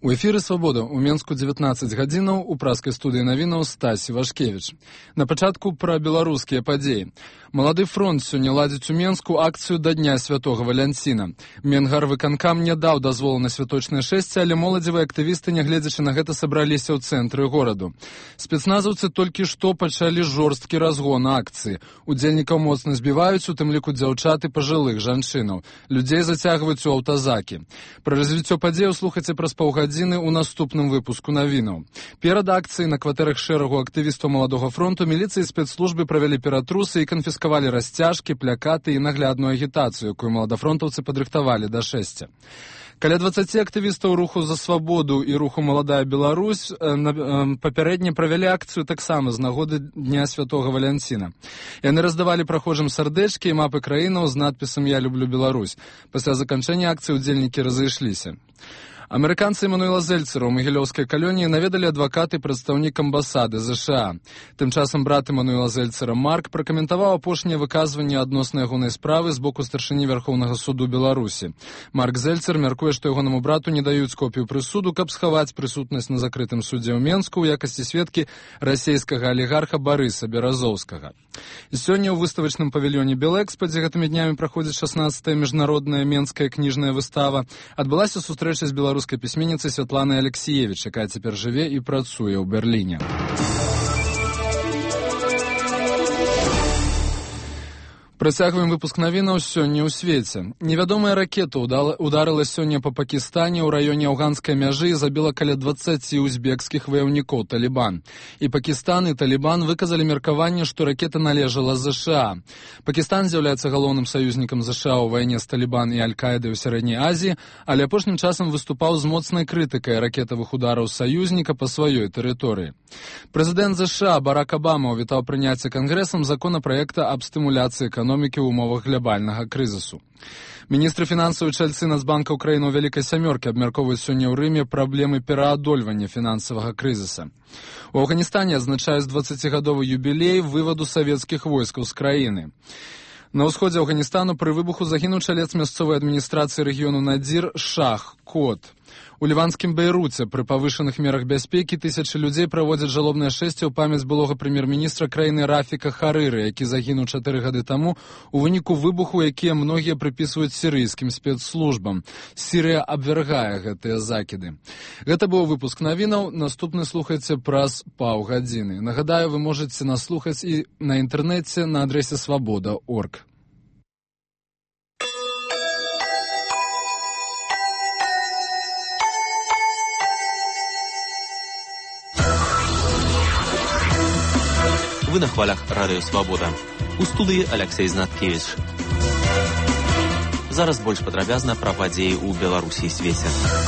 У эфіры «Свабода» у Менску 19 гадзінаў у праскай студыі навінаў Стасі Вашкевіч. На пачатку пра беларускія падзеі. Малады фронт сёння ладзіць у Менску акцыю да Дня Святога Валянціна. Менгарвыканкам не даў дазволу на святочнае шэсце, але моладзевыя актывісты, нягледзячы на гэта, сабраліся ў цэнтры гораду. Спецназаўцы толькі што пачалі жорсткі разгон акцыі. Удзельнікаў моцна збіваюць, у тым ліку дзяўчат і пажылых жанчынаў. Людзей зацягваюць у аўтазакі. Пра развіццё падзеяў слухайце праз паўгадзіны у наступным выпуску навінаў. Перад акцыяй на кватэрах шэрагу актывістаў маладога фронту міліцыі і спецслужбы правялі ператрусы і канфіскавалі расцяжкі, плякаты і наглядную агітацыю, якую маладафронтаўцы падрыхтавалі да шэсця. Каля 20 актывістаў руху за свабоду і руху «Маладая Беларусь» папярэдне правялі акцыю таксама з нагоды Дня Святога Валянціна. Яны раздавалі праходжым сардэчкі і мапы краінаў з надпісам «Я люблю Беларусь». Пасля заканчэння акцыі удзельнікі разышліся. Амерыканца Эмануэла Зельцера ў магілёўскай калоніі наведалі адвакат і прадстаўнік амбасады ЗША. Тым часам брат Эмануэла Зельцера Марк пракаментаваў апошняе выказванне адносна ягонай справы з боку старшыні Вярхоўнага суду Беларусі. Марк Зельцер мяркуе, што ягонаму брату не даюць копію прысуду, каб схаваць прысутнасць на закрытым судзе ў Менску ў якасці сведкі расейскага алігарха Барыса Беразоўскага. І сёння ў выставачным павільёне Белэкспа, дзе гэтымі днямі праходзіць 16-я міжнародная менская кніжная выстава, адбылася сустрэча з беларускай пісьменніцай Святланай Алексіевіч, якая цяпер жыве і працуе ў Берліне. Працягваем выпуск навінаў сёння ў свеце. Невядомая ракета ударыла сёння па Пакістане ў раёне афганскай мяжы і забіла каля 20 узбекскіх ваяўнікоў Талібан. І Пакістан, і Талібан выказалі меркаванне, што ракета належала ЗША. Пакістан з'яўляецца галоўным саюзнікам ЗША ў вайне з Талібан і Аль-Каідай ў Сярэдняй Азіі, але апошнім часам выступаў з моцнай крытыкай ракетавых удараў саюзніка па сваёй тэрыторыі. Прэзідэнт ЗША Барак Абама ўвітаў прыняцце Кангрэсам законапраекта аб стымуляцыі эканомікі ў умовах глобальнага крызісу. Міністры фінансаў і чальцы Нацбанка Украіны ў Вялікай Сямёркі абмяркоўваюць сёння ў Рыме праблемы пераадольвання фінансавага крызіса. У Афганістане адзначаюць 20-гадовы юбілей вываду савецкіх войскаў з краіны. На ўсходзе Афганістану пры выбуху загінуў чалец мясцовай адміністрацыі рэгіёну Надзір Шах Кот. У ліванскім Бейруце пры павышаных мерах бяспекі тысячы людзей праводзяць жалобнае шэсце ў памяць былога прэм'ер-міністра краіны Рафіка Харыры, які загінуў 4 гады таму у выніку выбуху, якія многія прыпісваюць сірыйскім спецслужбам. Сірыя абвяргае гэтыя закіды. Гэта быў выпуск навінаў, наступны слухайце праз паўгадзіны. Нагадаю, вы можаце нас слухаць і на інтэрнэце на адрэсе свабода.орг. Вы на хвалях радыё «Свабода». У студыі Алексей Знаткевіч. Зараз больш падрабязна пра падзеі ў Беларусі і свеце.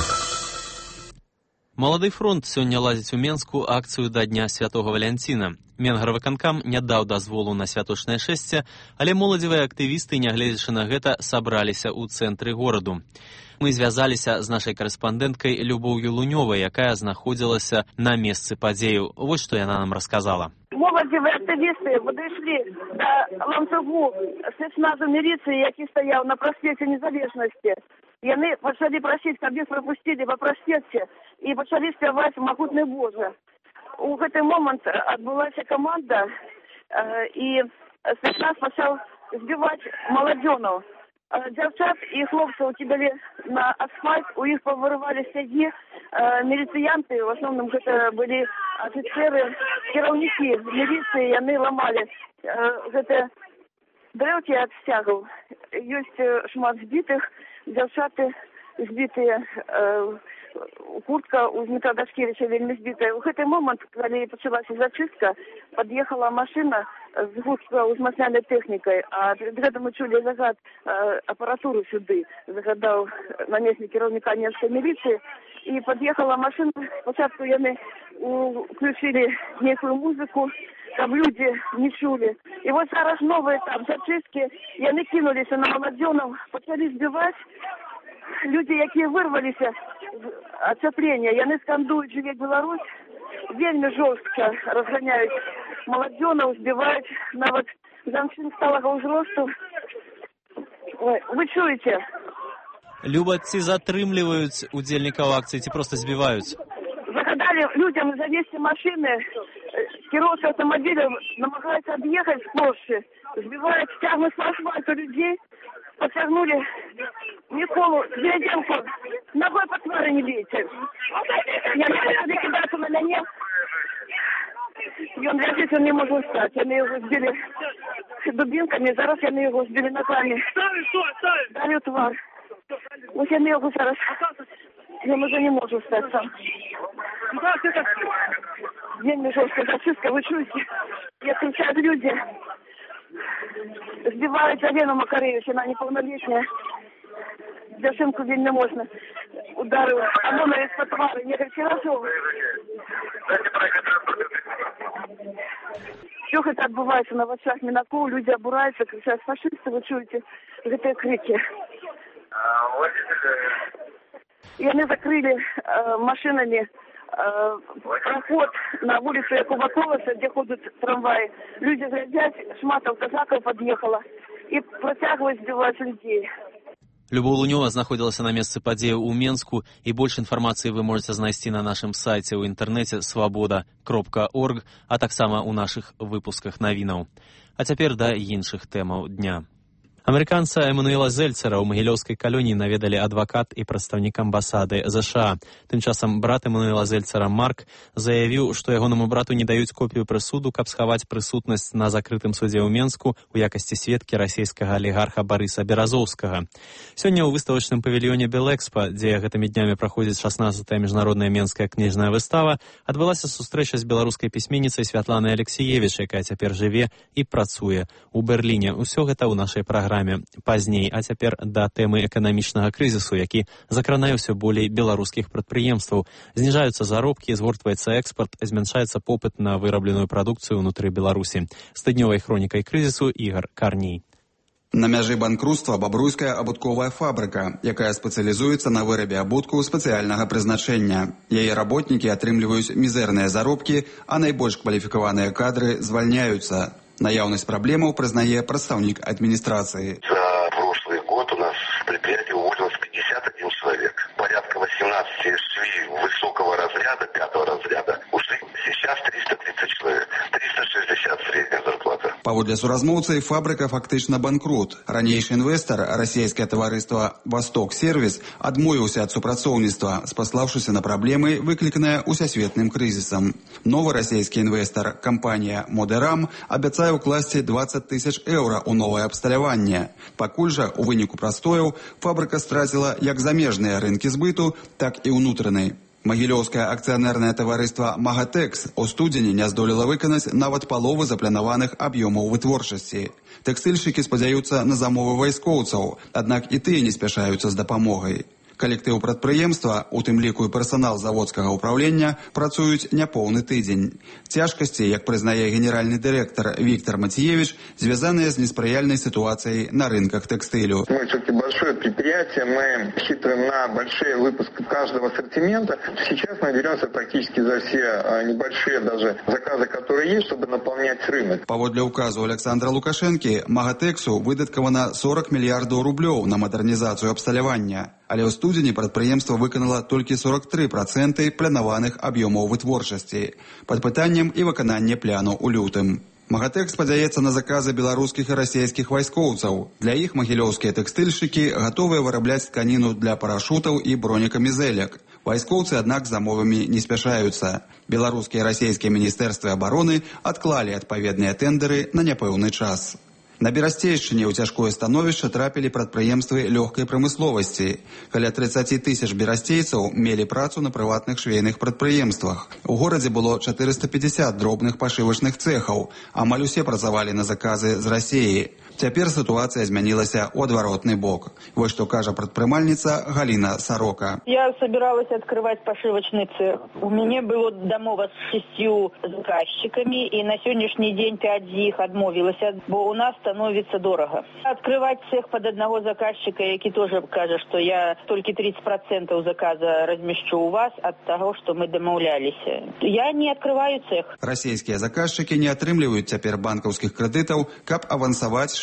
Малады фронт сёння ладзіць у Менску акцыю да Дня Святога Валянціна. Менгарвыканкам не даў дазволу на святочнае шэсце, але моладзевыя актывісты, нягледзячы на гэта, сабраліся ў цэнтры гораду. Мы звязаліся з нашай карэспандэнткай Любоўю Лунёвай, якая знаходзілася на месцы падзею. Вось што яна нам расказала. Моладзевыя актывісты падышлі да ланцугу спецназу міліцыі, які стаяў на праспекце Незалежнасці. Яны пачалі прасіць, каб іх прапусцілі па праспекце і пачалі спяваць «Магутны Божа». У гэты момант адбылася каманда, і спецназ пачаў збіваць маладзёнаў. Дзяўчат і хлопцаў кідалі на асфальт, у іх павырывалі сцягі, міліцыянты, в асноўным гэта былі афіцеры, кіраўнікі міліцыі, яны ламалі гэтыя дрэўкі ад сцягаў. Ёсць шмат збітых, дзяўчаты збітыя, куртка у Дмітра Дашкевіча вельмі збітая. У гэты момант, калі пачалася зачыстка, пад'ехала машына з густоўзмацняльнай тэхнікай, а перед гэтым мы чулі загад апаратуру сюды, загадаў намеснік кіраўніка Менскай міліцыі, і пад'ехала машына. Спачатку яны включілі нейкую музыку, каб людзі не чулі. І вось зараз новы этап зачысткі, яны кінуліся на маладзёнаў, пачалі збіваць. Людзі, якія вырваліся з ацяплення, яны скандуюць «Жыве Беларусь», вельмі жорстка разганяюць маладзёнаў, збіваюць нават жанчын сталага ўзросту. Вы чуеце? Люба, ці затрымліваюць удзельнікаў акцыі, ці проста збіваюць? Загадали людям завести машины, кіроўцы автомобиля намагаются объехать с площади, сбивают, тягнут по асфальту людей, подтягнули Миколу Березенко, ногой по твари не бейте. Я не кидаться на меня. И он лежит, он не может встать. Они его сбили дубинками, зараз они его сбили ногами. Дали тварь. Ось я его зараз. Я уже не могу встать сам. День жесткая зачистка, вы чуете? Я кричат люди. Сбивают Алену Макаревич, она неполнолетняя. Дзяжынку вельмі можна. Ударил. Оно на из-под твары. Не хорошо. Все это отбывается на вачах Минакоу. Люди обураются, кричат фашисты, вы чуете? Гэтыя крики. И они закрыли машинами проход на улицу Якова Колоса, где ходят трамваи. Люди глядят, шматов казаков подъехала и протягивают, сбивать людей. Любоў Лунёва знаходзілася на месцы падзеі ў Менску, і больш інфармацыі вы можаце знайсці на нашым сайце ў інтэрнэце свабода.орг, а таксама ў нашых выпусках навінаў. А цяпер да іншых тэмаў дня. Амерыканца Эмануэла Зельцера ў магілёўскай калоніі наведалі адвакат і прадстаўнік амбасады ЗША. Тым часам брат Эмануэла Зельцера Марк заявіў, што ягонаму брату не даюць копію прысуду, каб схаваць прысутнасць на закрытым судзе ў Менску у якасці сведкі расійскага алігарха Барыса Беразоўскага. Сёння ў выставачным павільёне Белэкспа, дзе гэтымі днямі праходзіць 16-я міжнародная менская кніжная выстава, адбылася сустрэча з беларускай пісьменніцай Святланай Алексіевіч, якая цяпер жыве і працуе ў Берліне. Усё гэта ў нашай праграме пазней, а цяпер да тэмы эканамічнага крызісу, які закранае ўсё болей беларускіх прадпрыемстваў. Зніжаюцца заробкі, згортваецца экспарт, змяншаецца попыт на вырабленую прадукцыю ўнутры Беларусі. З тыднёвай хронікай крызісу Ігар Карній. На мяжы банкруцтва бабруйская абутковая фабрыка, якая спецыялізуецца на вырабе абутку спецыяльнага прызначэння. Яе работнікі атрымліваюць мізэрныя заробкі, а найбольш кваліфікаваныя кадры звальняюцца. Наяўнасць праблемаў прызнае прадстаўнік адміністрацыі. За прошлый год у нас в предприятии уволилось 51 человек. Порядка 18 шли высокого разряда, 5-го разряда. Ушли сейчас 330 человек. 360 средняя зарплата. Паводле суразмоўцы, фабрыка фактычна банкрут. Ранейшы інвестар, расійскае таварыства «Восток Сервіс», адмовіўся ад супрацоўніцтва, спаслаўшыся на праблемы, выкліканыя усесветным крызісам. Новы расійскі інвестар, кампанія «Модерам», абяцае ўкласці 20 000 еўра ў новае абсталяванне. Пакуль жа, у выніку прастояў, фабрыка страціла як замежныя рынкі збыту, так і ўнутраны. Магілёўскае акцыянернае таварыства «Магатэкс» у студзені не здолела выканаць нават палову запланаваных аб'ёмаў вытворчасці. Тэкстыльшчыкі спадзяюцца на замовы вайскоўцаў, аднак і тыя не спяшаюцца з дапамогай. Калектыў прадпрыемства, у тым ліку і персанал заводскага ўпраўлення, працуюць няпоўны тыдзень. Цяжкасці, як прызнае генеральны дырэктар Виктор Матиевич, звязаныя з неспрыяльнай ситуацией на рынках текстилю. Мы все-таки большое предприятие, мы рассчитываем на большие выпуски каждого ассортимента. Сейчас мы беремся практически за все небольшие даже заказы, которые есть, чтобы наполнять рынок. Паводле указу Александра Лукашэнкі, Магатексу выдаткавана 40 мільярдаў рублёў на мадэрнізацыю абсталявання. Але ў студзені прадпрыемства выканала толькі 43% планаваных аб'ёмаў вытворчасці. Пад пытаннем і выкананне пляну ў лютым. Магатэк спадзяецца на заказы беларускіх і расійскіх вайскоўцаў. Для іх магілёўскія тэкстыльшчыкі гатовыя вырабляць тканіну для парашутаў і бронекамізэлек. Вайскоўцы, аднак, замовамі не спяшаюцца. Беларускія і расійскія міністэрствы абароны адклалі адпаведныя тэндеры на няпэўны час. На Берасцейшчыне ў цяжкое становішча трапілі прадпрыемствы лёгкай прамысловасці. Каля 30 000 берасцейцаў мелі працу на прыватных швейных прадпрыемствах. У горадзе было 450 дробных пашывачных цэхаў. Амаль усе працавалі на заказы з Расіі. Цяпер сітуацыя змянілася ў адваротны бок. Вось што кажа прадпрымальніца Галина Сорока. Я собиралась открывать пошивочный цех. У меня было домова с 6 заказчиками, и на сегодняшний день 5 из них отмовилась, бо у нас становится дорого. Открывать цех под одного заказчика, який тоже каже, что я только 30% заказа размещу у вас от того, что мы домовлялись. Я не открываю цех. Расійскія заказчыкі не атрымліваюць цяпер банкаўскіх крэдытаў, каб авансаваць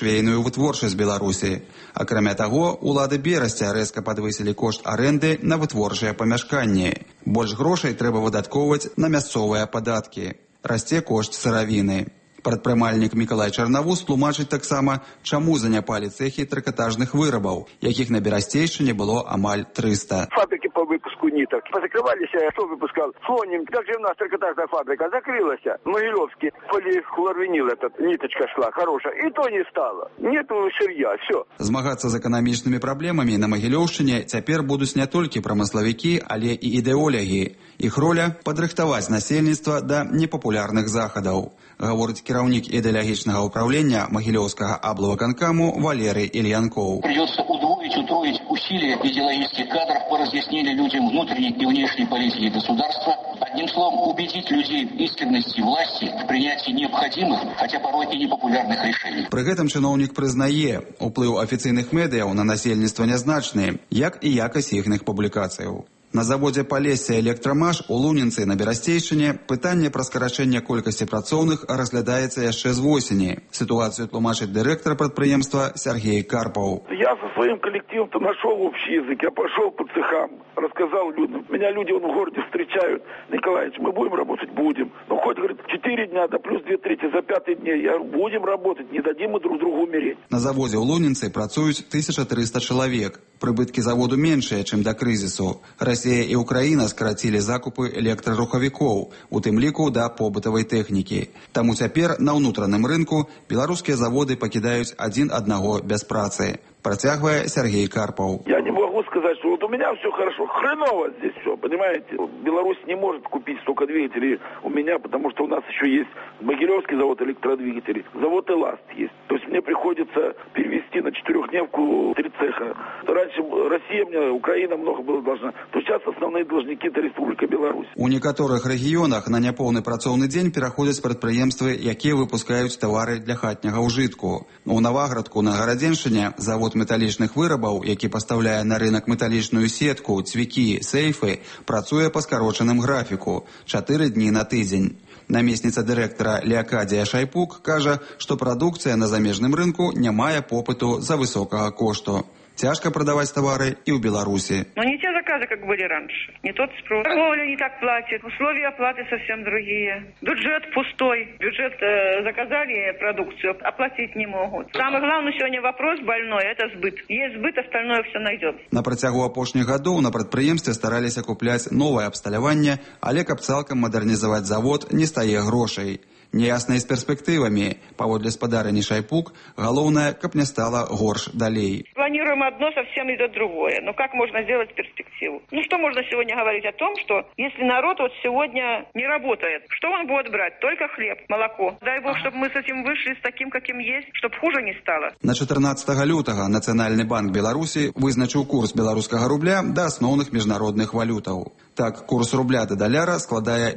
швейную вытворчасць Беларусі. Акрамя таго, улады Берасця рэзка падвысілі кошт арэнды на вытворчыя памяшканні. Больш грошай трэба выдаткоўваць на мясцовыя падаткі. Расце кошт сыравіны. Прадпрымальнік Мікалай Чарнавуз тлумачыць таксама, чаму заняпалі цэхі трыкатажных вырабаў, якіх на Берасцейшчыне было амаль 300. Фабрики по выпуску ниток позакрывались, кто выпускал? Фоним. Как же у нас трикотажная фабрика закрылась? Могилевский полихлорвинил, этот ниточка шла хорошая, и то не стало. Нету сырья, все. Змагацца з эканамічнымі праблемамі на Магілёўшчыне цяпер будуць не толькі прамыславікі, але і ідэолягі. Іх роля – падрыхтаваць насельніцтва да непапулярных захадаў, гаворыць кіраўнік ідэалагічнага ўправлення Магілёўскага аблвыканкаму Валерый Ильянков. Придется утроить усилия идеологических кадров по разъяснению людям внутренней и внешней политики государства. Одним словом, убедить людей в искренности власти в принятии необходимых, хотя порой и непопулярных решений. Пры гэтым чыноўнік прызнае, уплыў афіцыйных медыяў на насельніцтва нязначны, як і якасць іхных публікацыяў. На заводзе Палесся Электрамаш у Лунінцы на Берасцейшчыне пытанне пра скарачэнне колькасці працоўных разглядаецца яшчэ з восені. Ситуацию тлумачыць дырэктар прадпрыемства Сергей Карпов. Я со своим коллективом-то нашел общий язык. Я пошел по цехам, рассказал людям. Меня люди в городе встречают. Николаевич, мы будем работать? Будем. Ну, хоть, говорит, 4 дня, да плюс 2/3 за 5-й день. Я будем работать, не дадим мы друг другу умереть. На заводе у Лунінцы працуюць 1300 чалавек. Прыбыткі заводу меншыя, чым да крызісу. Расія і Украіна скарацілі закупы электрарухавікоў, у тым ліку да побытавай тэхнікі. Таму цяпер на ўнутраным рынку беларускія заводы пакідаюць адзін аднаго без працы. Протягивая Сергей Карпов. Я не могу сказать, что вот у меня все хорошо. Хреново здесь все, понимаете? Беларусь не может купить столько двигателей у меня, потому что у нас еще есть Могилевский завод электродвигателей, завод «Эласт» есть. То есть мне приходится перевести на 4-дневку 3 цеха. Раньше Россия мне, Украина много было должна. То сейчас основные должники – это Республика Беларусь. У некаторых рэгіёнах на няпоўны працоўны дзень пераходзяць прадпрыемствы, якія выпускаюць тавары для хатняга ўжытку. У Наваградку на Гарадзеншчыне завод металічных вырабаў, які пастаўляе на рынак металічную сетку, цвікі, сейфы, працуе па скарочаным графіку – 4 дні на тыдзень. Намесніца дырэктара Леакадія Шайпук кажа, што прадукцыя на замежным рынку не мае попыту за высокага кошту. Тяжко продавать товары и в Беларуси. Но не те заказы, как были раньше. Не тот спрос. Торговля не так платит. Условия оплаты совсем другие. Бюджет пустой. Бюджет заказали продукцию, оплатить не могут. Самый главный сегодня вопрос больной – это сбыт. Есть сбыт, остальное все найдет. На працягу апошніх гадоў на прадпрыемстве стараліся купляць новае абсталяванне, але каб цалкам мадэрнізаваць завод не стае грошай. Неясныя з перспектывамі. Паводле спадарыні Шайпук, галоўнае, каб не стала горш далей. Планируем одно, совсем идет другое. Но как можно сделать перспективу? Ну что можно сегодня говорить о том, что если народ вот сегодня не работает, что он будет брать? Только хлеб, молоко. Дай Бог, чтобы мы с этим вышли, с таким, каким есть, чтобы хуже не стало. На 14 лютага Нацыянальны банк Беларусі вызначыў курс беларускага рубля да асноўных міжнародных валютаў. Так, курс рубля да даляра складае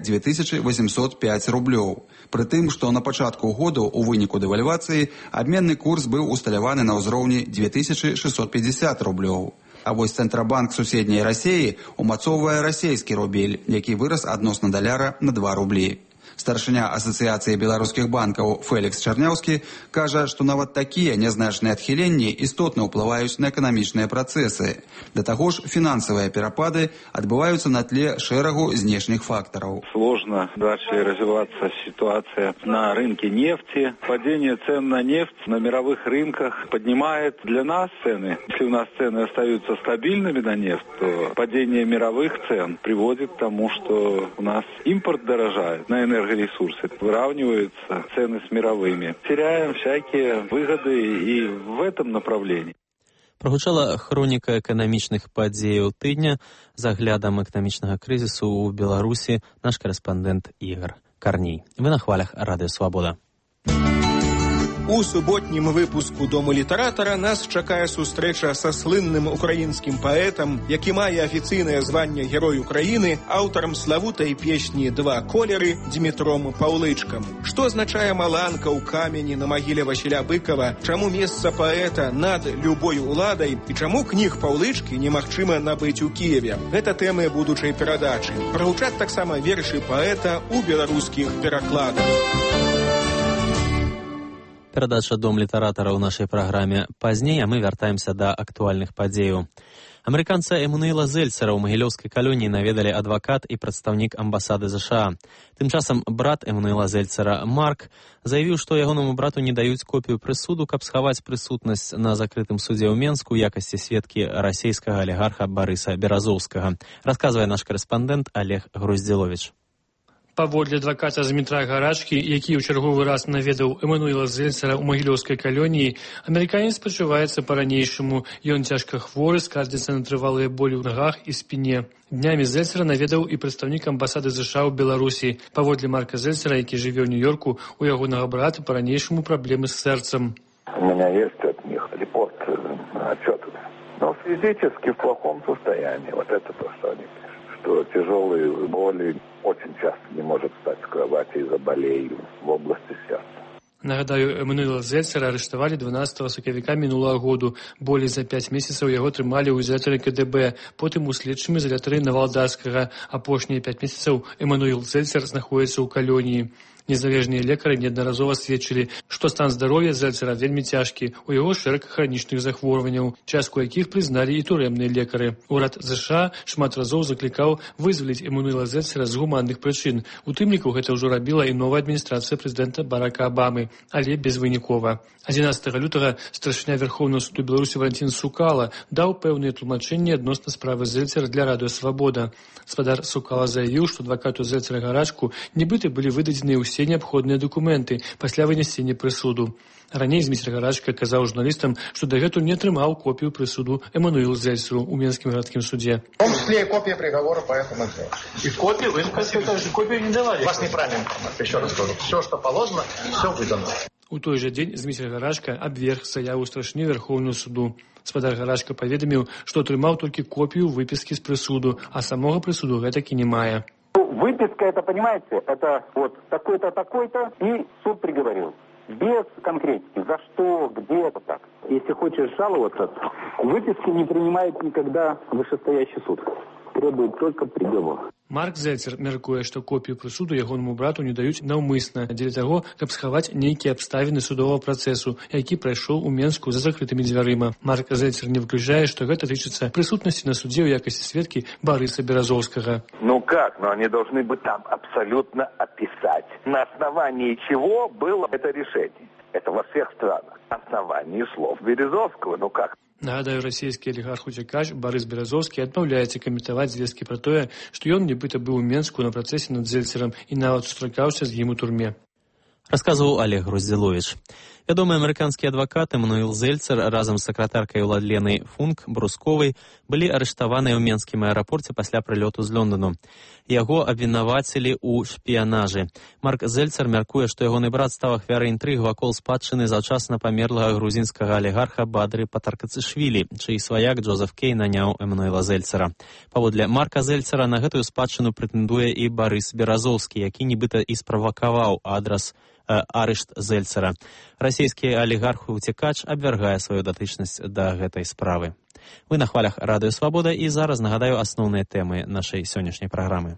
2805 рублёў. Пры тым, што на пачатку году у выніку дэвальвацыі абменны курс быў усталяваны на ўзроўні 2650 рублёў. А вось Цэнтрабанк суседняй Расіі умацоўвае расійскі рубель, які вырас адносна даляра на 2 рублі. Старшыня Асацыяцыі беларускіх банкаў Фэлікс Чарняўскі кажа, што нават такія нязначныя адхіленні істотна ўплываюць на эканамічныя працэсы. Да таго ж, фінансавыя перапады адбываюцца на тле шэрагу знешніх фактараў. Сложно дальше развиваться ситуация на рынке нефти. Падение цен на нефть на мировых рынках поднимает для нас цены. Если у нас цены остаются стабильными на нефть, то падение мировых цен приводит к тому, что у нас импорт дорожает на энергоресурсы, выравниваются цены с мировыми. Теряем всякие выгоды и в этом направлении. Прагучала хроніка эканамічных падзеяў тыдня з аглядам эканамічнага крызісу ў Беларусі наш карэспандэнт Ігор Карней. Вы на хвалях Радыё Свабода. У суботнім выпуску «Дому літаратара» нас чакае сустрэча са слынным украінскім паэтам, які мае афіцыйнае званне Герой Украіны, аўтарам славутай песні «Два колеры» Дмітром Паўлычкам. Што азначае маланка ў камені на магіле Васіля Быкова, чаму месца паэта над любой уладай і чаму кніг Паўлычкі немагчыма набыць у Кіеве. Гэта тэмы будучай перадачы. Прагучаць таксама вершы паэта ў беларускіх перакладах. Перадача «Дом літаратара» ў нашай праграме пазней, а мы вяртаемся да актуальных падзеяў. Амерыканца Эммануэла Зельцера ў магілёўскай калоніі наведалі адвакат і прадстаўнік амбасады ЗША. Тым часам брат Эммануэла Зельцера, Марк, заявіў, што ягонаму брату не даюць копію прысуду, каб схаваць прысутнасць на закрытым судзе ў Менску ў якасці сведкі расійскага алігарха Барыса Беразоўскага. Расказвае наш карэспандэнт Олег Груздзіловіч. Паводле адваката Змітра Гарачкі, які ў чарговы раз наведаў Эммануэла Зельцера ў магілёўскай калоніі, амерыканец пачуваецца па-ранейшаму. Ён цяжка хворы, скардзіцца на трывалыя болі ў нагах і спіне. Днямі Зельцера наведаў і прадстаўнік амбасады ЗША ў Беларусі. Паводле Марка Зельцера, які жыве ў Нью-Йорку, у ягонага брата па-ранейшаму праблемы з сэрцам. У меня есть от них репорт, отчет. Но физически в плохом состоянии. Вот это то, что они пишут. Что тяжелые боли очень часто не может встать с кровати из-за болей в области сердца. Нагадаю, Эммануэла Зельцера арыштавалі 12 сакавіка мінулага году. Болей за 5 месяцаў яго трымалі ў ізалятары КДБ, потым у следчым ізалятары Навалдарскага. Апошнія 5 месяцаў Эммануэл Зельцер знаходіцца ў калоніі. Незалежныя лекары неаднаразова сведчылі, што стан здароўя Зельцера вельмі цяжкі, у яго шэраг хранічных захворванняў, частку якіх прызналі і турэмныя лекары. Урад ЗША шмат разоў заклікаў вызваліць Эммануэла Зельцера з гуманных прычын. У тым ліку гэта ўжо рабіла і новая адміністрацыя прэзідэнта Барака Абамы, але безвынікова. 11 лютага старшыня Верхоўнага суду Беларусі Валентин Сукала даў пэўныя тлумачэнні адносна справы Зельцера для Радыё Свабода. Спадар Сукала заявіў, што адвакату Зельцера Гарачку нібыта былі выдадзеныя ўсе неабходныя дакументы пасля вынясення прысуду. Раней Зміцер Гарачка казаў журналістам, што дагэтуль не атрымаў копію прысуду Эммануэлу Зельцеру ў Менскім гарадскім суде. В том числе и копия приговора по этому делу. И копию вы копию не давали. Вас неправильно, еще раз скажу. Все, что положено, все выдано. У той жа дзень Зміцер Гарачка абверг заяву старшыні Верхоўнага суду. Спадар Гарачка паведаміў, што атрымаў толькі копію выпіскі з прысуду, а самога прысуду гэтакі не мае. Выписка, это, понимаете, это вот такой-то, такой-то, и суд приговорил. Без конкретики, за что, где, это так. Если хочешь жаловаться, выписки не принимает никогда вышестоящий суд. Требует только приговор. Марк Зельцер мяркуе, што копію прысуду ягонаму брату не даюць наўмысна дзеля таго, каб схаваць нейкія абставіны судовага працэсу, які прайшоў у Менску за закрытымі дзвярыма. Марк Зельцер не выключае, што гэта тычыцца прысутнасці на судзе ў якасці сведкі Барыса Беразоўскага. Ну как? Но они должны бы там абсолютно описать, на основании чего было это решение. Это во всех странах. На основании слов Березовского. Ну как? Нагадаю, расійскі алігарх-уцякач Барыс Беразоўскі адмаўляецца каментаваць звесткі пра тое, што ён нібыта быў у Менску на працэсе над Зельцерам і нават сустракаўся з ім у турме. Расказваў Олег Груздзіловіч. Вядомы амерыканскі адвакат Эммануэл Зельцер разам з сакратаркай Уладленай Функ Брусковай былі арыштаваныя ў Менскім аэрапорце пасля прылёту з Лондону. Яго абвінавацілі ў шпіянажы. Марк Зельцер мяркуе, што ягоны брат стаў ахвярай інтрыг вакол спадчыны заўчасна памерлага грузінскага алігарха Бадры Патаркацышвілі, чый сваяк Джозеф Кей наняў Эммануэла Зельцера. Паводле Марка Зельцера на гэтую спадчыну прэтэндуе і Барыс Беразоўскі, які нібыта і справакаваў арышт Зельцера. Расійскі алігарх-уцякач абвяргае сваю датычнасць да гэтай справы. Вы на хвалях Радыё Свабода, і зараз нагадаю асноўныя тэмы нашай сённяшняй праграмы.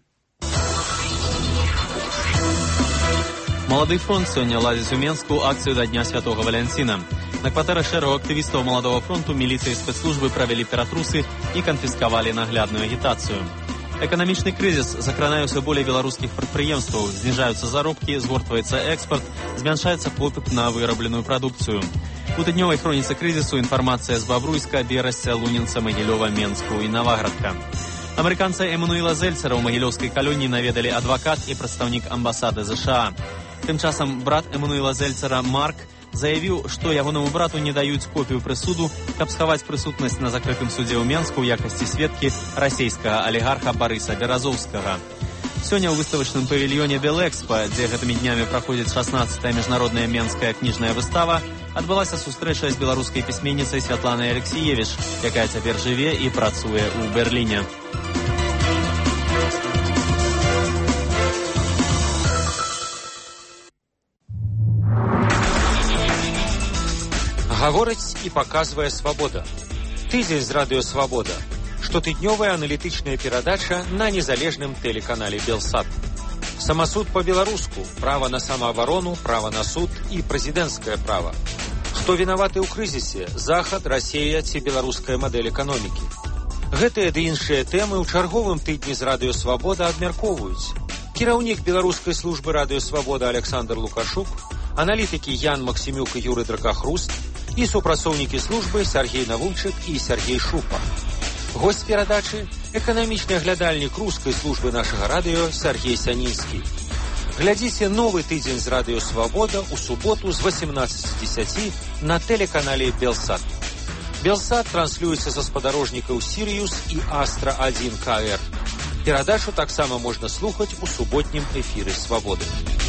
Малады фронт сёння ладзіць у Менску акцыю да Дня Святога Валянціна. На кватэры шэрагу актывістаў Маладога фронту міліцыі і спецслужбы правялі ператрусы і канфіскавалі наглядную агітацыю. Эканамічны крызіс закранае ўсё болей беларускіх прадпрыемстваў, зніжаюцца заробкі, згортваецца экспарт, змяншаецца попыт на вырабленую прадукцыю. У тыднёвай хроніцы крызісу інфармацыя з Бабруйска, Берасця, Лунінца, Магілёва, Менску і Наваградка. Амерыканца Эммануэла Зельцера ў магілёўскай калоніі наведалі адвакат і прадстаўнік амбасады ЗША. Тым часам брат Эммануэла Зельцера Марк заявіў, што ягонаму брату не даюць копію прысуду, каб схаваць прысутнасць на закрытым судзе ў Менску ў якасці сведкі расійскага алігарха Барыса Беразоўскага. Сёння ў выставачным павільёне Белэкспа, дзе гэтымі днямі праходзіць 16-я міжнародная менская кніжная выстава, адбылася сустрэча з беларускай пісьменніцай Святланай Алексіевіч, якая цяпер жыве і працуе ў Берліне. Гаворыць і паказвае Свабода. Тызель з Радыё Свабода. Штотыднёвая аналітычная перадача на незалежным тэлеканале Белсат. Самосуд по-белоруску, право на самооборону, право на суд и президентское право. Хто вінаваты ў крызісе? Захад, Расія ці беларуская мадэль эканомікі? Гэтыя ды іншыя тэмы ў чарговым тыдні з Радыё Свабода абмяркоўваюць. Кіраўнік беларускай службы Радыё Свабода Александр Лукашук, аналітыкі Ян Максімюк і Юры Дракахруст і супрацоўнікі службы Сергей Навунчык і Сергей Шупа. Госць перадачы – эканамічны аглядальнік рускай службы нашага радыё Сергей Сянінскі. Глядзіце новы тыдзень з Радыё Свабода ў суботу з 18:10 на тэлеканале Белсат. Белсат транслюецца са спадарожнікаў Сірыюс і Астра-1 КР. Перадачу таксама можна слухаць у суботнім эфіры Свабоды.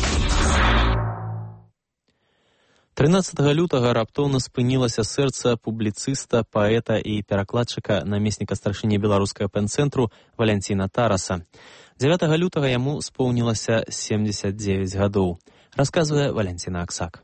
13 лютага раптоўна спынілася сэрца публіцыста, паэта і перакладчыка, намесніка старшыні беларускага пэн-цэнтру Валянціна Тараса. 9 лютага яму споўнілася 79 гадоў. Расказвае Валянціна Аксак.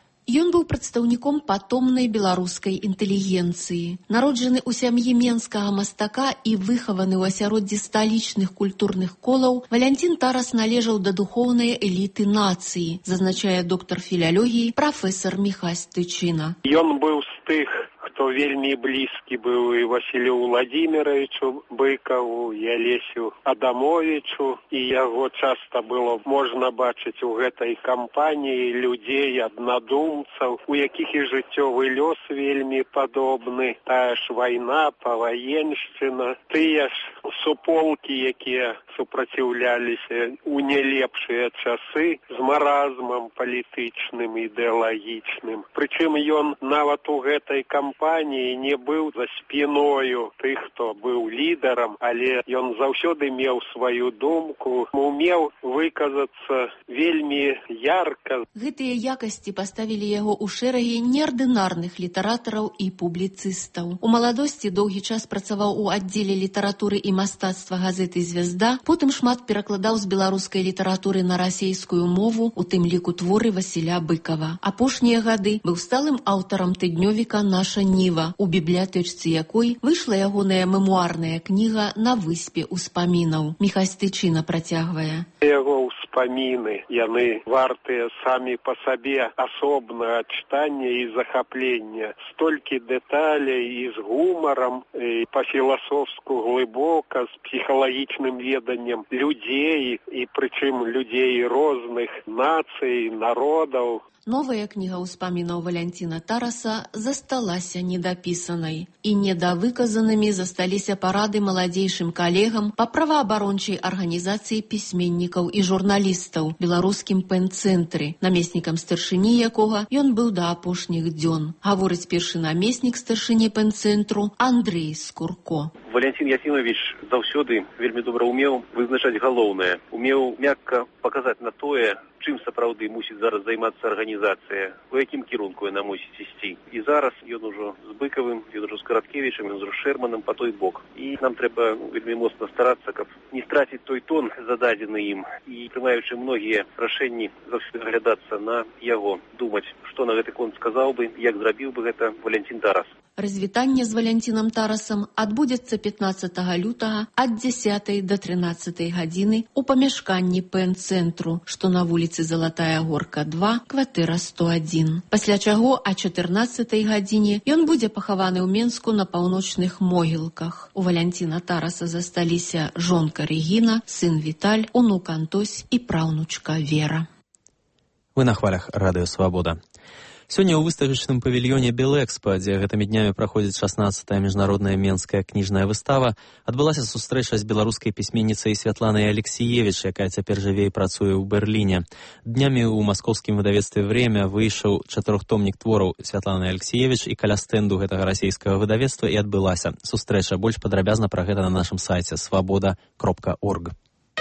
Ён быў прадстаўніком патомнай беларускай інтэлігенцыі. Народжаны ў сям'і менскага мастака і выхаваны ў асяроддзі сталічных культурных колаў, Валянцін Тарас належаў да духоўнай эліты нацыі, зазначае доктар філялогіі прафесар Міхась Тычына. Ён быў з тых, хто вельмі блізкі быў і Васілю Владимировичу Быкаву, і Алесю Адамовичу, і яго часта было можна бачыць у гэтай кампаніі людзей, аднадумцаў, у якіх і жыццёвы лёс вельмі падобны, тая ж вайна, паваеншчына, тыя ж суполкі, якія супраціўляліся у нелепшыя часы з маразмам палітычным, ідэалагічным. Прычым ён нават у гэтай кампаніі не быў за спіною тых, хто быў лідарам, але ён заўсёды меў сваю думку, умеў выказацца вельмі ярка. Гэтыя якасці паставілі яго ў шэрагі неардынарных літаратараў і публіцыстаў. У маладосці доўгі час працаваў у аддзеле літаратуры і мастацтва газеты «Звезда», потым шмат перакладаў з беларускай літаратуры на расейскую мову, у тым ліку творы Васіля Быкава. Апошнія гады быў сталым аўтарам тыднёвіка «Наша Ніва», у бібліятэчцы якой выйшла ягоная мемуарная кніга «На выспе ўспамінаў». Міхась Тычына працягвае. Яго ўспаміны, яны вартыя самі па сабе асобнага чытання і захаплення. Столькі дэталей і з гумарам, і па-філасофску глыбока, з псіхалагічным веданнем людзей, і прычым людзей розных нацый, народаў. Новая кніга ўспамінаў Валянціна Тараса засталася недапісанай. І недавыказанымі засталіся парады маладзейшым калегам па праваабарончай арганізацыі пісьменнікаў і журналістаў беларускім пэн-цэнтры, намеснікам старшыні якога ён быў да апошніх дзён. Гаворыць першы намеснік старшыні пэн-цэнтру Андрэй Скурко. Валянцін Ясімавіч заўсёды вельмі добра умеў вызначаць галоўнае, умеў мякка паказаць на тое, чым сапраўды мусіць зараз займацца арганізацыя, у якім кірунку яна мусіць ісці. І зараз ён ужо з Быкавым, ён ужо з Караткевічам, ён ужо з Шэрманам па той бок. І нам трэба вельмі моцна старацца, каб не страціць той тон, зададзены ім. І прымаючы многія рашэнні, заўсёды аглядацца на яго, думаць, што на гэты конт сказаў бы, як зрабіў бы гэта Валянцін Тарас. Развітанне з Валянцінам Тарасам адбудзецца 15 лютага ад 10 до 13 гадзіны у памяшканні пэн-цэнтру, што на вуліцы Залатая Горка 2, кватэра 101. Пасля чаго о 14 гадзіне ён будзе пахаваны ў Менску на паўночных могілках. У Валянціна Тараса засталіся жонка Рэгіна, сын Віталь, унук Антось і праўнучка Вера. Вы на хвалях Радыё Свабода. Сёння ў выставачным павільёне Белэкспа, дзе гэтымі днямі праходзіць 16-я міжнародная менская кніжная выстава, адбылася сустрэча з беларускай пісьменніцай Святланай Алексіевіч, якая цяпер жыве і працуе ў Берліне. Днямі ў маскоўскім выдавецтве «Время» выйшаў 4-томнік твораў Святланы Алексіевіч, і каля стэнду гэтага расійскага выдавецтва і адбылася сустрэча. Больш падрабязна пра гэта на нашым сайце свабода.орг.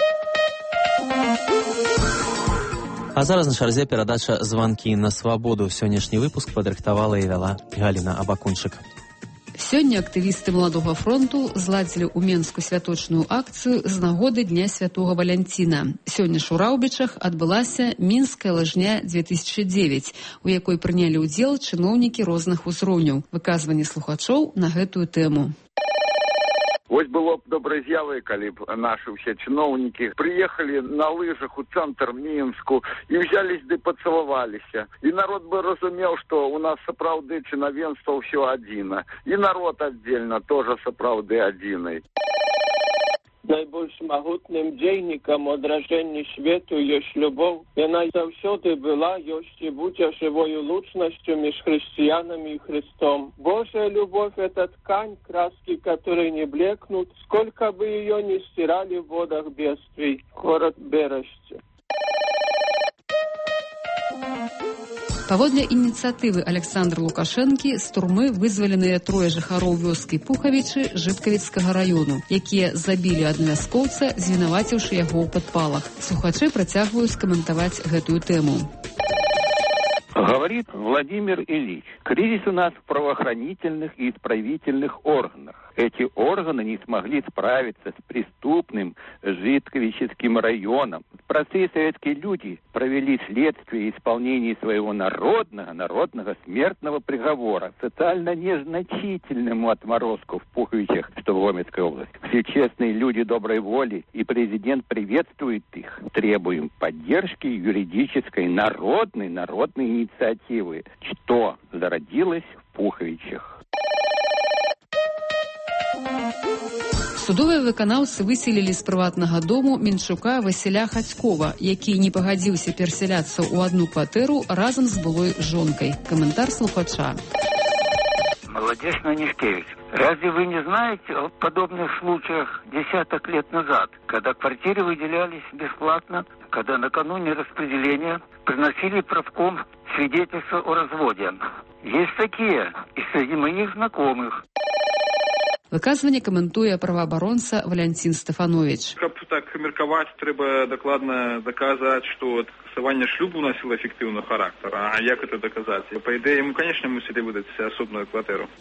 А зараз на чарзе перадача «Званкі на свабоду». Сённяшні выпуск падрыхтавала і вяла Галіна Абакунчык. Сёння актывісты Маладога фронту зладзілі ў Менску святочную акцыю з нагоды Дня Святога Валянціна. Сёння ж у Раўбічах адбылася Мінская лыжня 2009, у якой прынялі ўдзел чыноўнікі розных узроўняў. Выказванне слухачоў на гэтую тэму. Вось было б добрай з'явай, калі б нашы ўсе чыноўнікі прыехалі на лыжах у цэнтр Мінску і ўзялись ды пацалаваліся. І народ бы разумеў, што у нас сапраўды чынавенства ўсё адзіна. І народ аддзельна тоже сапраўды адзіны. Найбольш магутным дзейнікам адражэння свету ёсць любоў. Яна заўсёды была, ёсць і будзе жывою лучнасцю між хрысціянамі і Христом. Божая любовь — это ткань, краски которой не блекнут, сколько бы ее ни стирали в водах бедствий. Город Бережцы. Паводле ініцыятывы Александра Лукашэнкі з турмы вызваленыя 3 жыхароў вёскі Пухавічы Жыткавіцкага раёну, якія забілі аднавяскоўца, звінаваціўшы яго ў падпалах. Слухачы працягваюць каментаваць гэтую тэму. Говорит Владимир Ильич, кризис у нас в правоохранительных и исправительных органах. Эти органы не смогли справиться с преступным Житковическим районом. Простые советские люди провели следствие исполнения своего народного смертного приговора, социально незначительному отморозку в Пуховичах, что в Гомельской области. Все честные люди доброй воли, и президент приветствует их. Требуем поддержки юридической народной инициативы, что зародилось в Пуховичах. Судовыя выканаўцы выселілі з прыватнага дому Менчука Васіля Хацькова, які не пагадзіўся перасяляцца ў одну кватэру разам з былой жонкай. Каментар слухача. Молодежь Нанишкевич, разве вы не знаете о подобных случаях десяток лет назад, когда квартиры выделялись бесплатно, когда накануне распределения приносили правком свидетельство о разводе? Есть такие и среди моих знакомых. Выказванне каментуе праваабаронца Валянцін Стефанович. Каб так меркаваць, трэба дакладна даказаць, што скасаванне шлюбу носіло эфектыўны характар. А як это даказаць? Па ідэі, мы, конечно, мусілі выдаць асобную кватэру.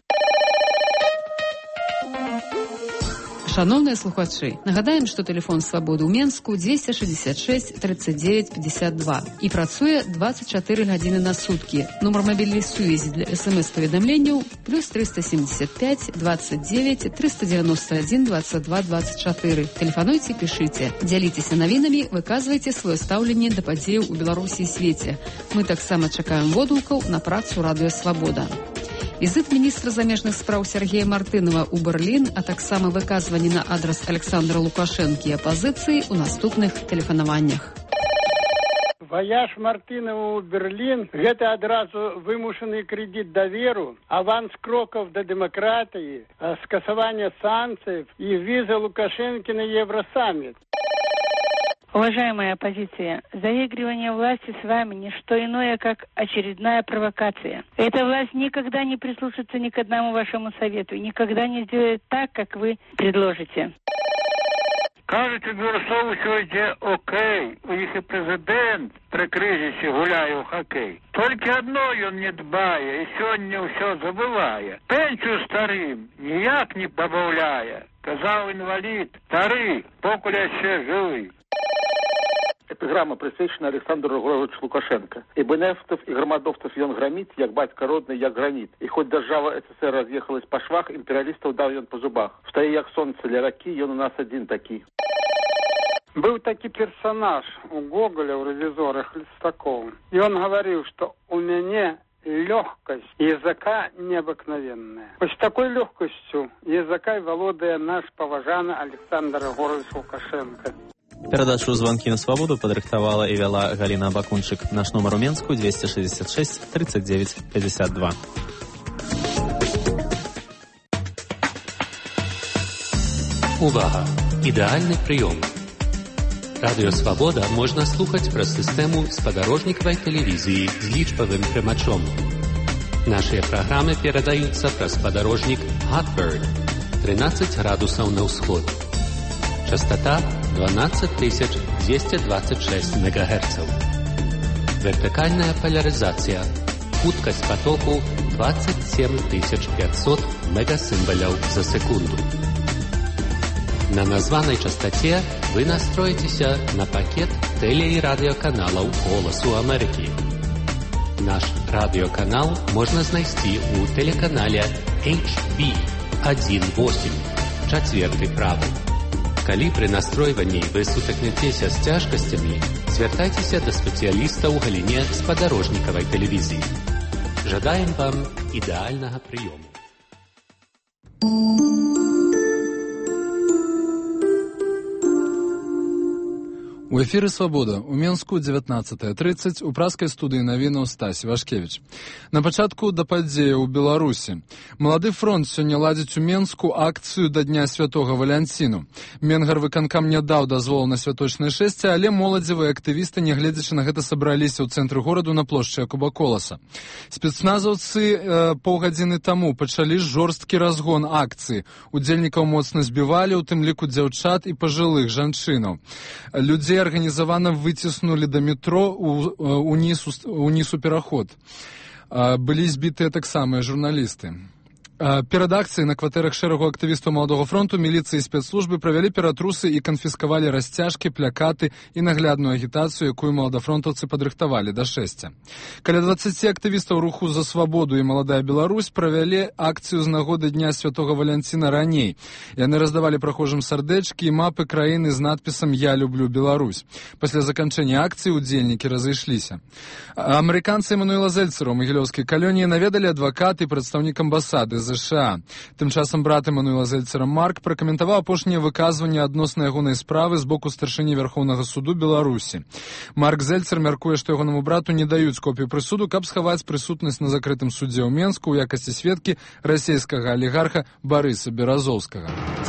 Шановныя слухачы, нагадаем, што тэлефон Свабоды ў Менску 266 39 52 і працуе 24 гадзіны на суткі. Нумар мабільнай сувязі для СМС-паведамленняў +375 29 391 22 24. Тэлефануйце, пішыце, дзяліцеся навінамі, выказвайце сваё стаўленне да падзеяў у Беларусі і свеце. Мы таксама чакаем водгукаў на працу Радыё Свабода. Візит міністра замежных спраў Сергея Мартынова ў Берлін, а таксама выказванні на адрас Александра Лукашэнкі і апазіцыі ў наступных тэлефанаваннях. Ваяж Мартынова ў Берлін – гэта адразу вымушаны крэдит даверу, аванс крокаў да дэмакратыі, скасавання санкцый і віза Лукашэнкі на Евросаммит. Уважаемая оппозиция, заигрывание власти с вами не что иное, как очередная провокация. Эта власть никогда не прислушается ни к одному вашему совету, никогда не сделает так, как вы предложите. Кажуть, у Білорусов усё йде окей, у їх і президент при кризисі гуляє у хокей. Тільки одно він не дбає і сьогодні все забуває. Пенсію старим ніяк не добавляє. Казав інвалід, старий, покуля ще живий. Эпиграмма присвячена Александру Григоровичу Лукашенко. И бенефтов, и громадовцев он громит, як батька родный, як гранит. И хоть держава СССР разъехалась по швах, империалистов дал он по зубах. Встає як сонце для раки, он у нас один такий. Был такой персонаж у Гоголя, у ревизора Хлестакова. И он говорил, что у меня легкость языка необыкновенная. Вот с такой легкостью языка володая наш поважанный Александр Григорович Лукашенко. Перадачу «Звонки на свободу» падрыхтавала і вяла Галіна Бакунчык. Наш нумар у Менску 266 39 52. Увага! Ідэальны прыём. Радыё «Свабода» можна слухаць праз сістэму спадарожнікавай тэлевізіі з лічбавым прымачом. Нашыя праграмы перадаюцца праз спадарожнік Hotbird 13 градусаў на ўсход. Частота 12226 МГц. Вертикальная поляризация. Хуткость потоку 27500 мегасимволяў за секунду. На названной частоте вы настроитесь на пакет теле- и радиоканалов «Голосу Америки». Наш радиоканал можно знайти у телеканале HB 1.8, 4 правы. Калі пры настройванні вы сутыкнецеся з цяжкасцямі, звяртайцеся да спецыяліста ў галіне спадарожнікавай тэлевізіі. Жадаем вам ідэальнага прыёму. У эфіры «Свабода» у Менску 19:30 у праскай студыі навінаў Стась Вашкевіч. На пачатку да падзеяў у Беларусі. Малады фронт сёння ладзіць у Менску акцыю да Дня Святога Валянціну. Менгарвыканкам не даў дазволу на святочнае шэсце, але моладзевыя актывісты, нягледзячы на гэта, сабраліся ў цэнтры гораду на плошчы Якуба Коласа. Спецназаўцы паўгадзіны таму пачалі жорсткі разгон акцыі. Удзельнікаў моцна збівалі, у тым ліку дзяўчат і пажылых жанчынаў. Людзей арганізавана выціснулі да метро уніз у пераход. Былі збітыя таксама журналісты. Перад акцыяй на кватэрах шэрагу актывістаў Маладога фронту міліцыі і спецслужбы правялі ператрусы і канфіскавалі расцяжкі, плякаты і наглядную агітацыю, якую маладафронтаўцы падрыхтавалі да шэсця. Каля 20 актывістаў руху за свабоду і Маладая Беларусь правялі акцыю з нагоды Дня Святога Валянціна раней. Яны раздавалі прахожым сардэчкі і мапы краіны з надпісам «Я люблю Беларусь». Пасля заканчэння акцыі удзельнікі разышліся. Амерыканцы Эмануэла Зельцера ў магілёўскай калоніі наведалі адвакаты і прадстаўнік амбасады США. Тым часам брат Эмануэла Зельцера Марк пракаментаваў апошнія выказванні адносна ягонай справы з боку старшыні Вярхоўнага суду Беларусі. Марк Зельцер мяркуе, што ягонаму брату не даюць копію прысуду, каб схаваць прысутнасць на закрытым судзе ў Менску ў якасці сведкі расійскага алігарха Барыса Беразоўскага.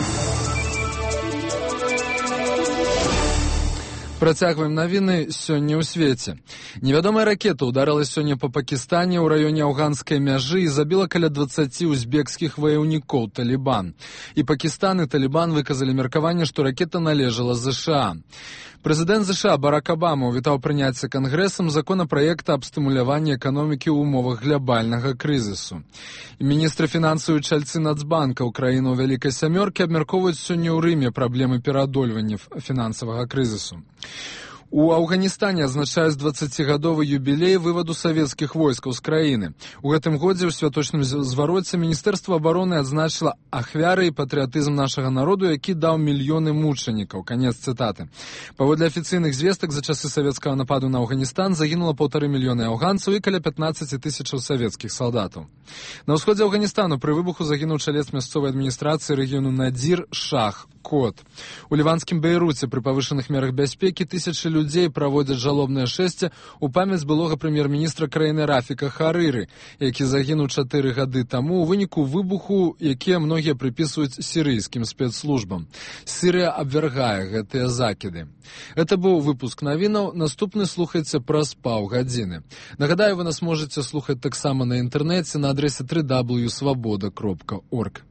Працягваем навіны сёння ў свеце. Невядомая ракета ударыла сёння па Пакістане ў раёне афганскай мяжы і забіла каля 20 узбекскіх ваяўнікоў Талібан. І Пакістан, і Талібан выказалі меркаванне, што ракета належала ЗША. Прэзідэнт ЗША Барак Абама ўвітаў прыняцце кангрэсам законапраекта аб стымуляванні эканомікі ў умовах глябальнага крызісу. Міністры фінансаў і чальцы Нацбанка краінаў Вялікай сямёркі абмяркоўваюць сёння ў Рыме праблемы пераадольвання фінансавага крызісу. У Афганістане адзначаюць 20-гадовы юбілей вываду савецкіх войскаў з краіны. У гэтым годзе ў святочным звароце Міністэрства абароны адзначыла ахвяры і патрыятызм нашага народу, які даў мільёны мучанікаў. Канец цытаты. Паводле афіцыйных звестак, за часы савецкага нападу на Афганістан загінула 1,5 мільёны афганцаў і каля 15 тысячаў савецкіх салдатаў. На ўсходзе Афганістану пры выбуху загінуў чалец мясцовай адміністрацыі рэгіёну Надзір Шах Кот. У ліванскім Бейруце пры павышаных мерах бяспекі тысячы людзей праводзяць жалобнае шэсце ў памяць былога прэм'ер-міністра краіны Рафіка Харыры, які загінуў 4 гады таму ў выніку выбуху, якія многія прыпісваюць сірыйскім спецслужбам. Сірыя абвяргае гэтыя закіды. Гэта быў выпуск навінаў, наступны слухайце праз паўгадзіны. Нагадаю, вы нас можаце слухаць таксама на інтэрнэце на адрэсе www.svoboda.org.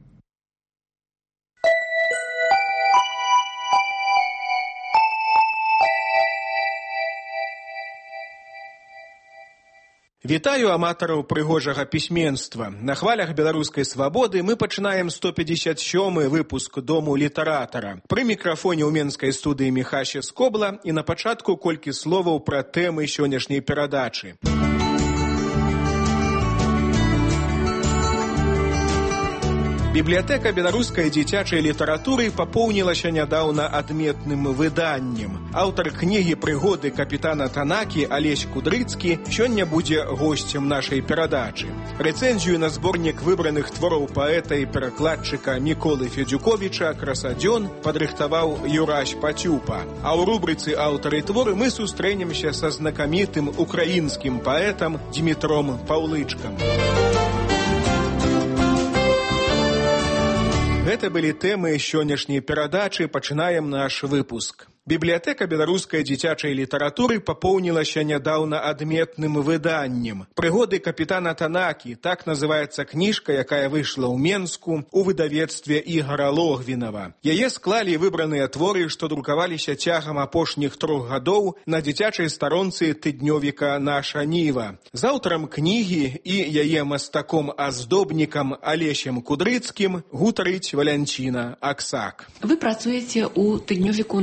Вітаю аматараў прыгожага пісьменства. На хвалях беларускай свабоды мы пачынаем 157-й выпуск Дому літаратара. Пры мікрафоне ў менскай студыі Міхася Скобла і на пачатку колькі словаў пра тэмы сённяшняй перадачы. Бібліятэка беларускай дзіцячай літаратуры папоўнілася нядаўна адметным выданнем. Аўтар кнігі «Прыгоды капітана Танакі» Алесь Кудрыцкі сёння будзе госцем нашай перадачы. Рэцэнзію на зборнік выбраных твораў паэта і перакладчыка Міколы Федзюковіча «Красадзён» падрыхтаваў Юрась Пацюпа. А ў рубрыцы «Аўтары творы» мы сустрэнемся са знакамітым украінскім паэтам Дмітром Паўлычкам. Гэта былі тэмы сённяшняй перадачы, пачынаем наш выпуск. Бібліятэка беларускай дзіцячай літаратуры папоўнілася нядаўна адметным выданнем. «Прыгоды капітана Танакі» — так называецца кніжка, якая выйшла ў Менску у выдавецтве Ігара Логвінава. Яе склалі выбраныя творы, што друкаваліся цягам апошніх 3 гадоў на дзіцячай старонцы тыднёвіка «Наша Ніва». З аўтарам кнігі і яе мастаком-аздобнікам Алесем Кудрыцкім гутарыць Валянціна Аксак. Вы працуеце ў тыднёвіку «Наша Ніва».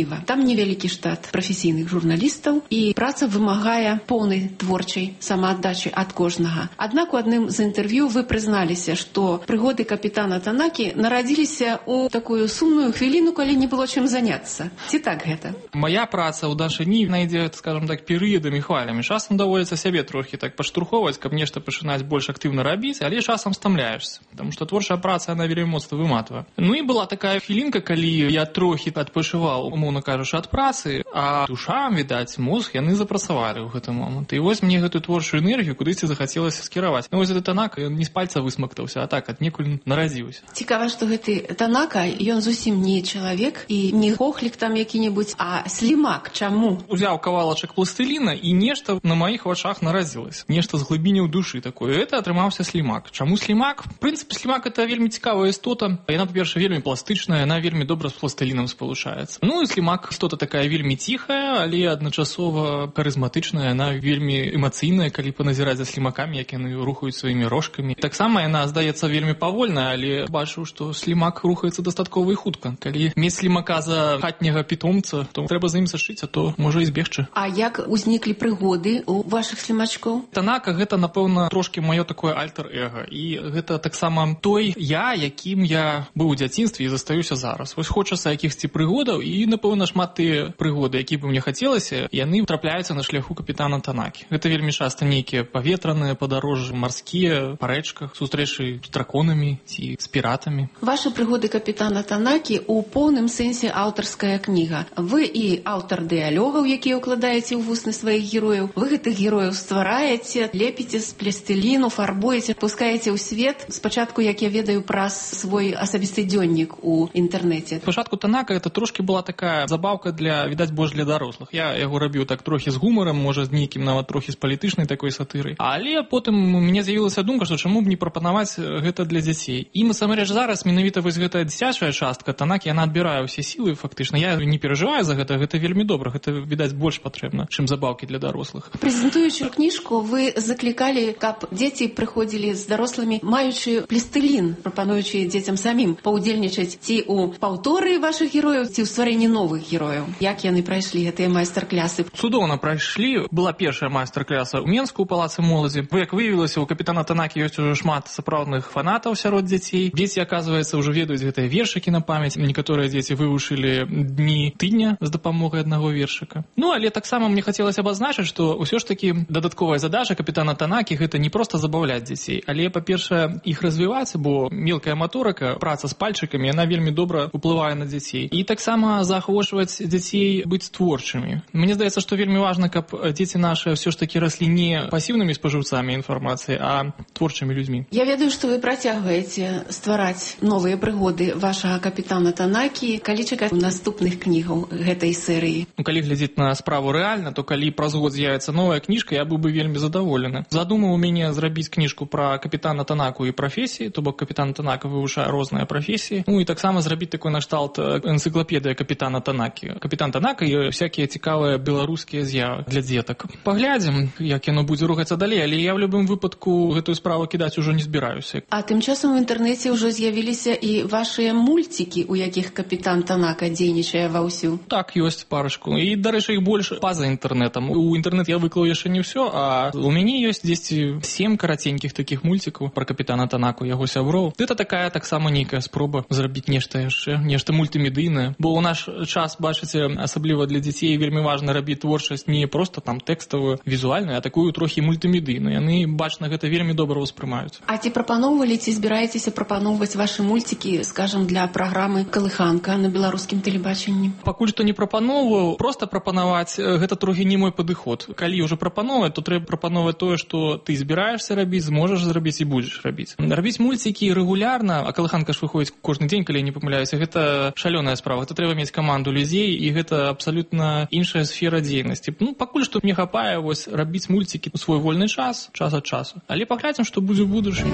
Ніва. Там невялікі штат прафесійных журналістаў, і праца вымагае поўнай творчай самааддачы ад кожнага. Аднак у адным з інтэрв'ю вы прызналіся, што прыгоды капітана Танакі нарадзіліся ў такую сумную хвіліну, калі не было чым заняцца. Ці так гэта? Моя праца ў нашы дні найдзе, скажем так, перыядамі, хвалямі. Часам даводзіцца сябе трохі так падштурхоўваць, каб нешта пачынаць больш актыўна рабіць, але часам стамляешься, потому што творчая праца, она вельмі моцна выматвае. Ну і была такая хвілінка, калі я трохі адпачываў, умоўна кажучы, ад працы, а душа, відаць, мозг, яны запрацавалі ў гэты момант. І вось мне гэтую творчую энергію кудысьці захацелася скіраваць. Ну вось гэты Танака, ён не з пальца высмактаўся, а так аднекуль нарадзіўся. Цікава, што гэты Танака, ён зусім не чалавек і не хохлік там які-небудзь, а слімак. Чаму? Узяў кавалачак пластыліна і нешта на маіх вачах нарадзілася. Нешта з глыбіняў душы такое. Гэта атрымаўся слімак. Чаму слімак? В прынцыпе, слімак это вельмі цікавая істота. Яна, па-перша, вельмі пластычная, яна вельмі добра з пластылінам спалучаецца. Ну і слімак істота такая вельмі ціхая, але адначасова харызматычная, яна вельмі эмацыйная, калі паназіраць за слімакамі, як яны рухаюць сваімі рожкамі. Таксама яна здаецца вельмі павольная, але бачу, што слімак рухаецца дастаткова і хутка. Калі мець слімака за хатняга пітомца, то трэба за ім сашыць, а то можа і збегчы. А як узніклі прыгоды у вашых слімачкоў? Танака гэта, напэўна, трошкі маё такое альтер-эго. І гэта таксама той я, якім я быў у дзяцінстве і застаюся зараз. Вось хочацца якіхсьці прыгодаў, і, напэўна, шмат тыя прыгоды, які бы мне хацелася, яны трапляюцца на шляху капітана Танакі. Гэта вельмі часта нейкія паветраныя падарожжы, марскія, па рэчках, сустрэчы з драконамі ці з піратамі. Вашы прыгоды капітана Танакі у поўным сэнсе аўтарская кніга. Вы і аўтар дыялогаў, якія ўкладаеце ў вусны сваіх герояў. Вы гэтых герояў ствараеце, лепіце з пластыліну, фарбуеце, пускаеце ў свет. Спачатку, як я ведаю, праз свой асабісты дзённік у інтэрнэце. Спачатку Танака это трошки была такая забаўка для, відаць, больш для дарослых. Я яго рабіў так трохі з гумарам, можа, з нейкім нават трохі з палітычнай такой сатырай. Але потым мне з'явілася думка, што чаму б не прапанаваць гэта для дзяцей. І насамрэч зараз менавіта вось гэтая дзіцячая частка Танакі, яна адбірае ўсе сілы фактычна. Я не перажываю за гэта, гэта вельмі добра, гэта, відаць, больш патрэбна, чым забаўкі для дарослых. Прэзентуючы кніжку, вы заклікалі, каб дзеці прыходзілі з дарослымі, маючы пластылін, прапануючы дзецям самім паўдзельнічаць ці ў паўторы вашых герояў, ці ў стварэнні новых герояў. Як яны прайшлі гэтыя майстар-клясы? Цудоўна прайшлі. Была першая майстар-кляса ў Менску ў палацы моладзі. Як выявілася, у капітана Танакі ёсць ужо шмат сапраўдных фанатаў сярод дзяцей. Дзеці, аказваецца, ўжо ведаюць гэтыя вершыкі на памяць. Некаторыя дзеці вывучылі дні тыдня з дапамогай аднаго вершыка. Ну, але таксама мне хацелася абазначыць, што ўсё ж такі дадатковая задача капітана Танакі гэта не проста забаўляць дзяцей, але, па-першае, іх развіваць, бо мелкая маторыка, праца з пальчыкамі, яна вельмі добра ўплывае на дзяцей. І таксама заахвочваць дзяцей быць творчымі. Мне здаецца, што вельмі важна, каб дзеці нашы ўсё ж такі раслі не пасіўнымі спажыўцамі інфармацыі, а творчымі людзьмі. Я ведаю, што вы працягваеце ствараць новыя прыгоды вашага капітана Танакі. Калі чакаць наступных кнігаў гэтай серыі? Калі глядзець на справу рэальна, то калі праз год з'явіцца новая кніжка, я быў бы вельмі задаволены. Задумаў у мяне зрабіць кніжку пра капітана Танаку і прафесіі, то бок капітан Танака вывучае розныя прафесіі. Ну і таксама зрабіць такой накшталт энцыклапедыя капітана Танакі. Капітан Танака і всякія цікавыя беларускія з'явы для дзетак. Паглядзім, як яно будзе рухацца далей, але я ў любым выпадку гэтую справу кідаць ужо не збіраюся. А тым часам у інтэрнэце ўжо з'явіліся і вашыя мульцікі, у якіх капітан Танака дзейнічае ваўсю. Так, ёсць парачку. І, дарэчы, іх больш па-за інтэрнэтам. У інтэрнэт я выклаў яшчэ не ўсё, а у мяне ёсць дзесьці 7 караценькіх такіх мульцікаў пра капітана Танаку, яго сяброў. Гэта такая таксама нейкая спроба зрабіць нешта яшчэ, нешта мультымедыйнае. Бо ў наш час, бачыце, асабліва для дзяцей вельмі важна рабіць творчасць не проста там тэкставую, візуальную, а такую трохі мультымедыйную. Яны, бачна, гэта вельмі добра ўспрымаюць. А ці прапаноўвалі, ці збіраецеся прапаноўваць вашы мульцікі, скажам, для праграмы «Калыханка» на беларускім тэлебачанні? Пакуль што не прапаноўваў, проста прапанаваць гэта трохі не мой падыход. Калі ўжо прапановаць, то трэба прапановаць тое, што ты збіраешся рабіць, зможаш зрабіць і будзеш рабіць. Рабіць мульцікі рэгулярна, а «Калыханка» ж выходзіць кожны дзень, калі я не памыляюся, гэта шалёная справа. Гэта трэба мець каманду людзей, і гэта абсалютна іншая сфера дзейнасці. Ну, пакуль што мне хапае вось рабіць мульцікі ў свой вольны час ад часу. Але паглядзім, што будзе ў будучыні.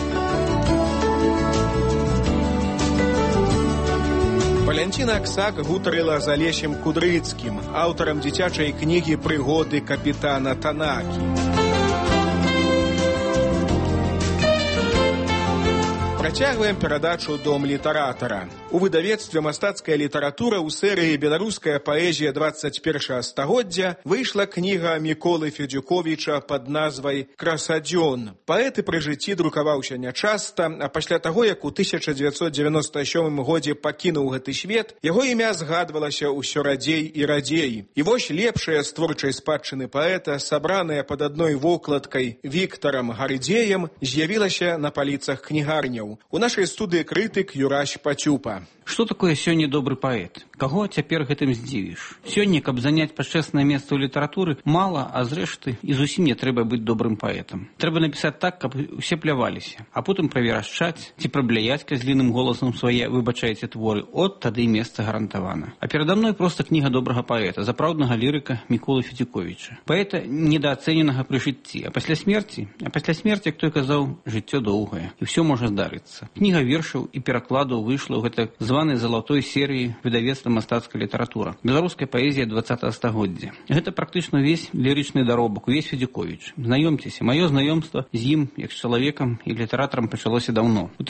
Валянціна Аксак гутарыла з Алесем Кудрыцкім, аўтарам дзіцячай кнігі «Прыгоды капітана Танакі». Працягваем перадачу «Дом літаратара». У выдавецтве «Мастацкая літаратура» ў серыі «Беларуская паэзія 21 стагоддзя» выйшла кніга Міколы Федзюковіча пад назвай «Красадзён». Паэт і пры жыцці друкаваўся нячаста, а пасля таго, як у 1997 годзе пакінуў гэты свет, яго імя згадвалася ўсё радзей і радзей. І вось лепшая з творчай спадчыны паэта, сабраная пад адной вокладкай Віктарам Гардзеем, з'явілася на паліцах кнігарняў. У нашай студыі крытык Юрась Пацюпа. Што такое сёння добры паэт? Каго цяпер гэтым здзівіш? Сёння, каб заняць пачэснае месца ў літаратуры, мала, а зрэшты і зусім не трэба быць добрым паэтам. Трэба напісаць так, каб усе пляваліся, а потым праверашчаць ці прабляяць казліным голасам свае, выбачайце, творы. От тады месца гарантавана. А перада мной проста кніга добрага паэта, запраўднага лірыка Міколы Федзюковіча. Паэта недаацэненага пры жыцці, а пасля смерці, як той казаў, жыццё доўгае, і ўсё можа здарыцца. Кніга вершаў і перакладаў выйшла ў гэтай званай залатой серыі выдавецтва «Мастацкая літаратура». Беларуская паэзія 20 стагоддзя. Гэта практычна увесь лірычны даробак, увесь Федзюковіч. Знаёмцеся, маё знаёмства з ім, як з чалавекам і літаратарам, пачалося даўно. У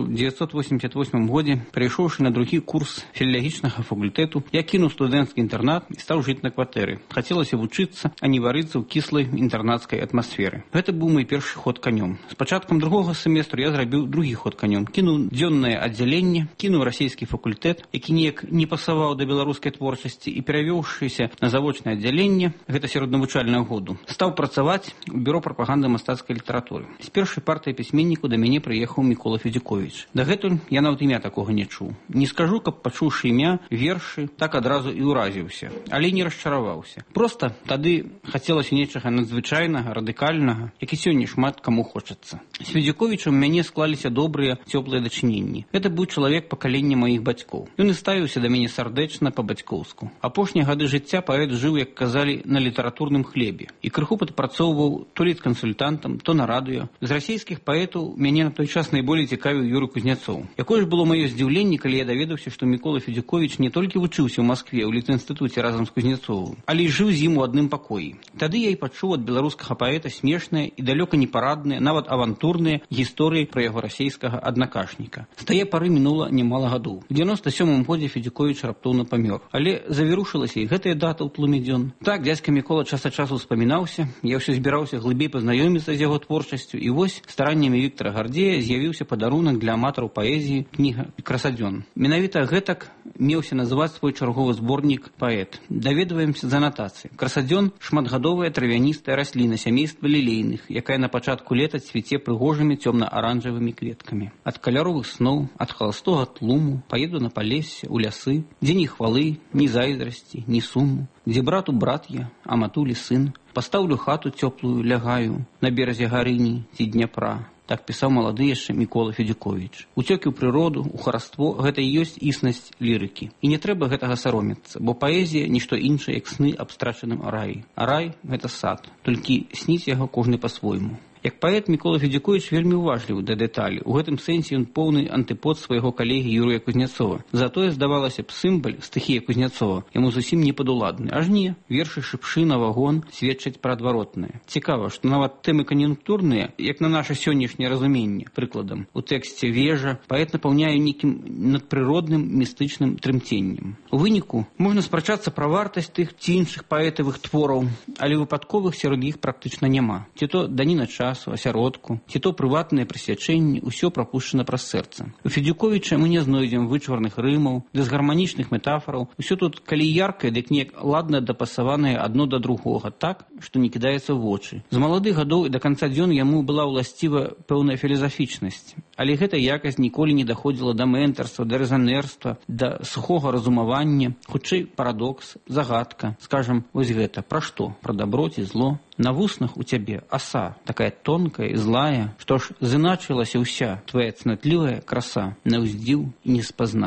1988 годзе, прыйшоўшы на другі курс філалагічнага факультэту, я кінуў студэнцкі інтэрнат і стаў жыць на кватэры. Хацелася вучыцца, а не варыцца ў кіслай інтэрнацкай атмасферы. Гэта быў мой першы ход канём. З пачаткам другога семестру я зрабіў другі ход канём. Кінуў дзённае аддзяленне, кінуў расійскі факультэт, які неяк не пасаваў да беларускай творчасці, і перавёўшыся на завочнае аддзяленне, гэта сярод навучальнага году, стаў працаваць у бюро прапаганды мастацкай літаратуры. З першай партыі пісьменніку да мяне прыехаў Мікола Федзюковіч. Дагэтуль я нават імя такога не чуў. Не скажу, каб пачуўшы імя, вершы, так адразу і ўразіўся, але не расчараваўся. Проста тады хацелася нечага надзвычайнага, радыкальнага, як і сёння шмат каму хочацца. З Федзюковічам у мяне склаліся добрыя, цёплыя дачыненні. Гэта быў чалавек пакалення маіх бацькоў. Ён і ставіўся да мяне сардэчна па-бацькоўску. Апошнія гады жыцця паэт жыў, як казалі, на літаратурным хлебе і крыху падпрацоўваў то літкансультантам, то на радыё. З расійскіх паэтаў мяне на той час найболей цікавіў Юрый Кузнецоў. Якое ж было маё здзіўленне, калі я даведаўся, што Мікола Федзюковіч не толькі вучыўся ў Маскве ў літінстытуце разам з Кузнецовым, але і жыў з ім у адным пакоі. Тады я і пачуў ад беларускага паэта смешныя і далёка не парадныя, нават авантурныя гісторыі пра яго расійскага аднакашніка. З тае пары мінула немала гадоў. У 97 годзе Федзюковіч раптоўна памёр. Але завірушылася і гэтая дата ў тлуме дзён. Так, дзядзька Мікола час ад часу успамінаўся, я ўсё збіраўся глыбей пазнаёміцца з яго творчасцю, і вось стараннямі Віктара Гардзея з'явіўся падарунак для аматараў паэзіі, кніга «Красадзён». Менавіта гэтак меўся называць свой чарговы зборнік паэт. Даведваемся з анатацыі. Красадзён – шматгадовая травяністая расліна сямейства лілейных, якая на пачатку лета цвіце прыгожымі цёмна-аранжавымі кветкамі. Ад каляровых сноў, ад халастога тлуму паеду на палессе, у лясы, дзе ні хвалы, ні зайздрасці, ні суму, дзе брату брат я, а матулі сын, пастаўлю хату цёплую, лягаю на беразе гарыні ці Дняпра. Так пісаў малады яшчэ Мікола Федзюковіч. Уцёкі ў прыроду, у хараство – гэта і ёсць існасць лірыкі. І не трэба гэтага саромецца, бо паэзія – нішто іншае, як сны аб страчаным раі. А рай – гэта сад, толькі сніць яго кожны па-свойму. Як паэт Мікола Федзюковіч вельмі уважлівы да дэталі. У гэтым сэнсе ён поўны антыпод свайго калегі Юрыя Кузнецова. Затое, здавалася б, сімбаль, стыхія Кузнецова, яму зусім не падуладны. Аж не, вершы Шыпшына, Вагон сведчаць пра адваротнае. Цікава, што нават тэмы кан'юнктурныя, як на наша сённяшняе разуменне, прыкладам, у тэксце «Вежа» паэт напаўняе нейкім надпрыродным містычным трымценнем. У выніку можна спрачацца пра вартасць тых ці іншых паэтавых твораў, але выпадковых сярод іх практычна няма. Ці то даніна часу, асяродку, ці то прыватныя прысвячэнні, усё прапушчана праз сэрца. У Федзюковіча мы не знойдзем вычварных рымаў, дысгарманічных метафараў. Усё тут, калі яркае, дык неяк ладна дапасаванае адно да другога, так, што не кідаецца ў вочы. З маладых гадоў і да канца дзён яму была ўласціва пэўная філасафічнасць. Але гэта якасць ніколі не даходзіла да мэнтарства, да рэзанерства, да сухога разумавання, хутчэй парадокс, загадка. Скажам, вось гэта, пра што? Пра дабро ці зло? На вуснах у цябе аса, такая тонкая і злая, што ж зыначылася ўся твая цнатлівая краса, на ўздзіў і неспазнана.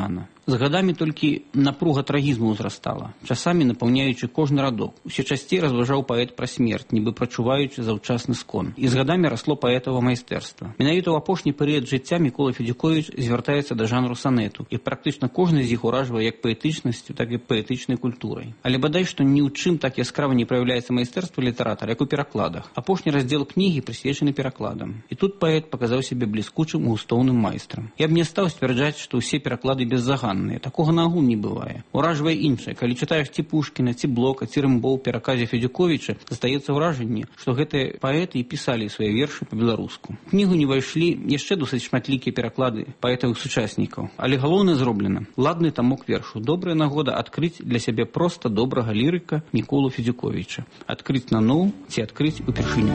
З гадамі толькі напруга трагізму ўзрастала, часамі напаўняючы кожны радок. Усе часцей разважаў паэт пра смерць, нібы прачуваючы заўчасны скон. І з гадамі расло паэтава майстэрства. Менавіта ў апошні перыяд жыцця Мікола Федзюковіч звяртаецца да жанру санету, і практычна кожны з іх уражвае як паэтычнасцю, так і паэтычнай культурай. Але бадай, што ні ў чым так яскрава не праяўляецца майстэрства літаратара, як у перакладах. Апошні раздзел кнігі прысвечаны перакладам. І тут паэт паказаў сябе бліскучым густоўным майстрам. Я б не стаў сцвярджаць, што ўсе пераклады беззаганныя. Такога нагул не бывае. Уражвае іншае. Калі чытаеш ці Пушкіна, ці Блока, ці Рымбо ў пераказе Федзюковіча, застаецца ўражанне, што гэтыя паэты і пісалі свае вершы па-беларуску. У кнігу не ўвайшлі яшчэ досыць шматлікія пераклады паэтавых сучаснікаў. Але галоўнае зроблена. Ладны тамок вершу. Добрая нагода адкрыць для сябе проста добрага лірыка Міколу Федзюковіча. Адкрыць наноў ці адкрыць упершыню.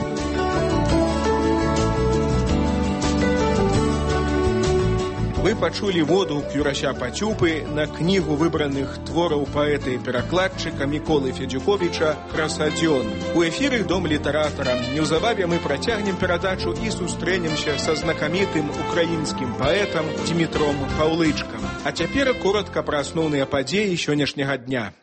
Вы пачулі водгук Юрася Пацюпы на кнігу выбраных твораў паэта і перакладчыка Міколы Федзюковіча «Красадзён». У эфіры Дом літаратара. Неўзабаве мы працягнем перадачу і сустрэнемся са знакамітым украінскім паэтам Дзімітром Паўлычкам. А цяпер коротка пра асноўныя падзеі сённяшняга дня.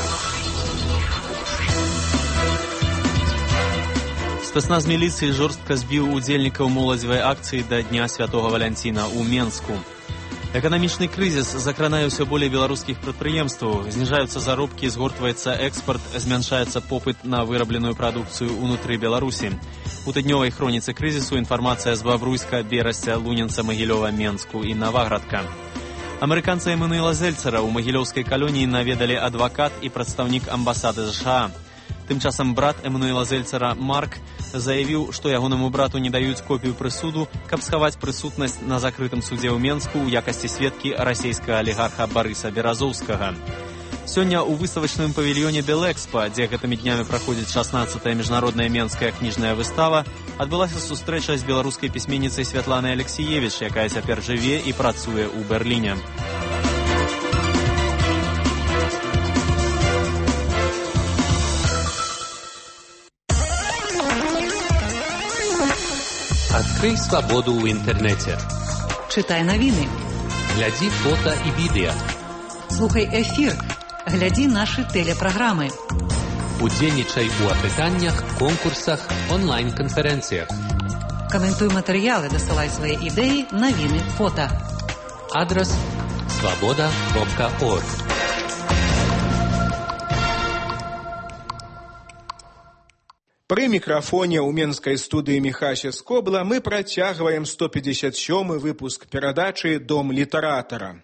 Спецназ міліцыі жорстка збіў удзельнікаў моладзевай акцыі да Дня Святога Валянціна ў Менску. Эканамічны крызіс закранае ўсё болей беларускіх прадпрыемстваў, зніжаюцца заробкі, згортваецца экспарт, змяншаецца попыт на вырабленую прадукцыю ўнутры Беларусі. У тыднёвай хроніцы крызісу інфармацыя з Бабруйска, Берасця, Лунінца, Магілёва, Менску і Наваградка. Амерыканца Эммануэла Зельцера ў магілёўскай калоніі наведалі адвакат і прадстаўнік амбасады США. Тым часам брат Эммануэла Зельцера Марк заявіў, што ягонаму брату не даюць копію прысуду, каб схаваць прысутнасць на закрытым судзе ў Менску ў якасці сведкі расійскага алігарха Барыса Беразоўскага. Сёння ў выставачным павільёне Белэкспа, дзе гэтымі днямі праходзіць 16-я міжнародная менская кніжная выстава, адбылася сустрэча з беларускай пісьменніцай Святланай Алексіевіч, якая цяпер жыве і працуе ў Берліне. Открой свободу в интернете. Читай новины. Гляди фото и видео. Слухай эфир. Гляди наши телепрограммы. Удзельнічай у апытаннях, конкурсах, онлайн-конференциях. Комментуй материалы, досылай свои идеи, новины, фото. Адрес svoboda.org. Пры мікрафоне ў менскай студыі Міхася Скобла мы працягваем 157-й выпуск перадачы «Дом літаратара».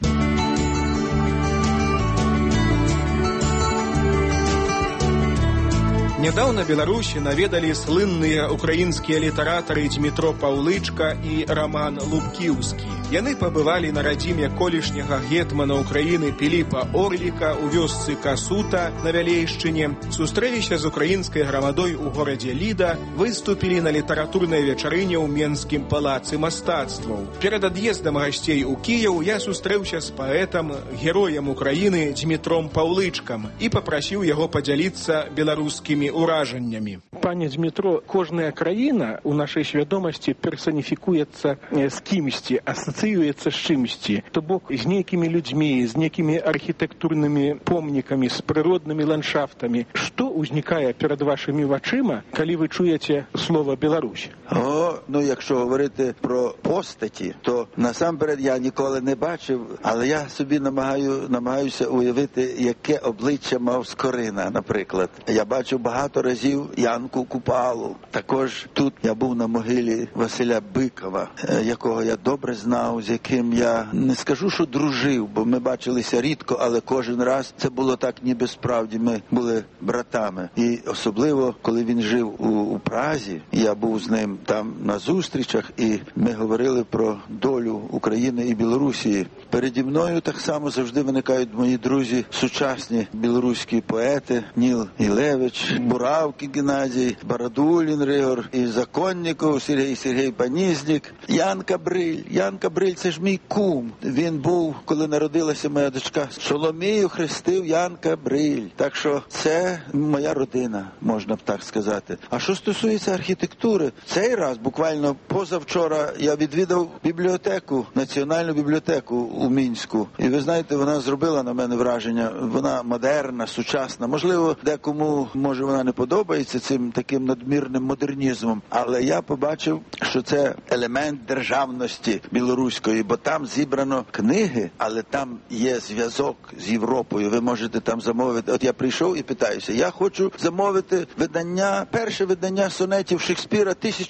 Нядаўна Беларусі наведалі слынныя украінскія літаратары Дзімітро Паўлычка і Раман Лубкіўскі. Яны пабывалі на радзіме колішняга гетмана Украіны Піліпа Орліка ў вёсцы Касута на Вялейшчыне, сустрэліся з украінскай грамадой у горадзе Ліда, выступілі на літаратурнай вечарыне ў Менскім палацы мастацтваў. Перад ад'ездам гасцей у Кіеў я сустрэўся з паэтам, героем Украіны Дзімітром Паўлычкам і папрасіў яго падзяліцца беларускімі уражаннямі. Пане Дзмітро, кожная краіна у нашай свядомасці персаніфікуецца з кімсьці, асацыюецца з чымсьці, то бок з нейкімі людзьмі, з нейкімі архітэктурнымі помнікамі, з прыроднымі ландшафтамі. Што ўзнікае перад вашымі вачыма, калі ви чуєте слово «Білорусь»? Якщо говорити про постаті, то насамперед я ніколи не бачив, але я собі намагаюся уявити, яке обличчя мав Скорина, наприклад. Я бачив багато разів Янку Купалу. Також тут я був на могилі Василя Бикова, якого я добре знав, з яким я не скажу, що дружив, бо ми бачилися рідко, але кожен раз це було так, ніби справді ми були братами. І особливо, коли він жив у Празі, я був з ним там на зустрічах, і ми говорили про долю України і Білорусі. Переді мною так само завжди виникають мої друзі, сучасні білоруські поети, Ніл Ілевич, Буравки Геннадій, Геннадій Барадулін Ригор, і Законніков Сергій Панізнік, Ян Кабриль. Ян Кабриль – це ж мій кум. Він був, коли народилася моя дочка, Соломію хрестив Ян Кабриль. Так що це моя родина, можна б так сказати. А що стосується архітектури, цей раз, буквально позавчора, я відвідав бібліотеку, Національну бібліотеку у Мінську. І ви знаєте, вона зробила на мене враження. Вона модерна, сучасна. Можливо, декому, може, вона не подобається цим таким надмірним модернізмом. Але я побачив, що це елемент державності білоруської, бо там зібрано книги, але там є зв'язок з Європою. Ви можете там замовити. От я прийшов і питаюся, я хочу замовити перше видання сонетів Шекспіра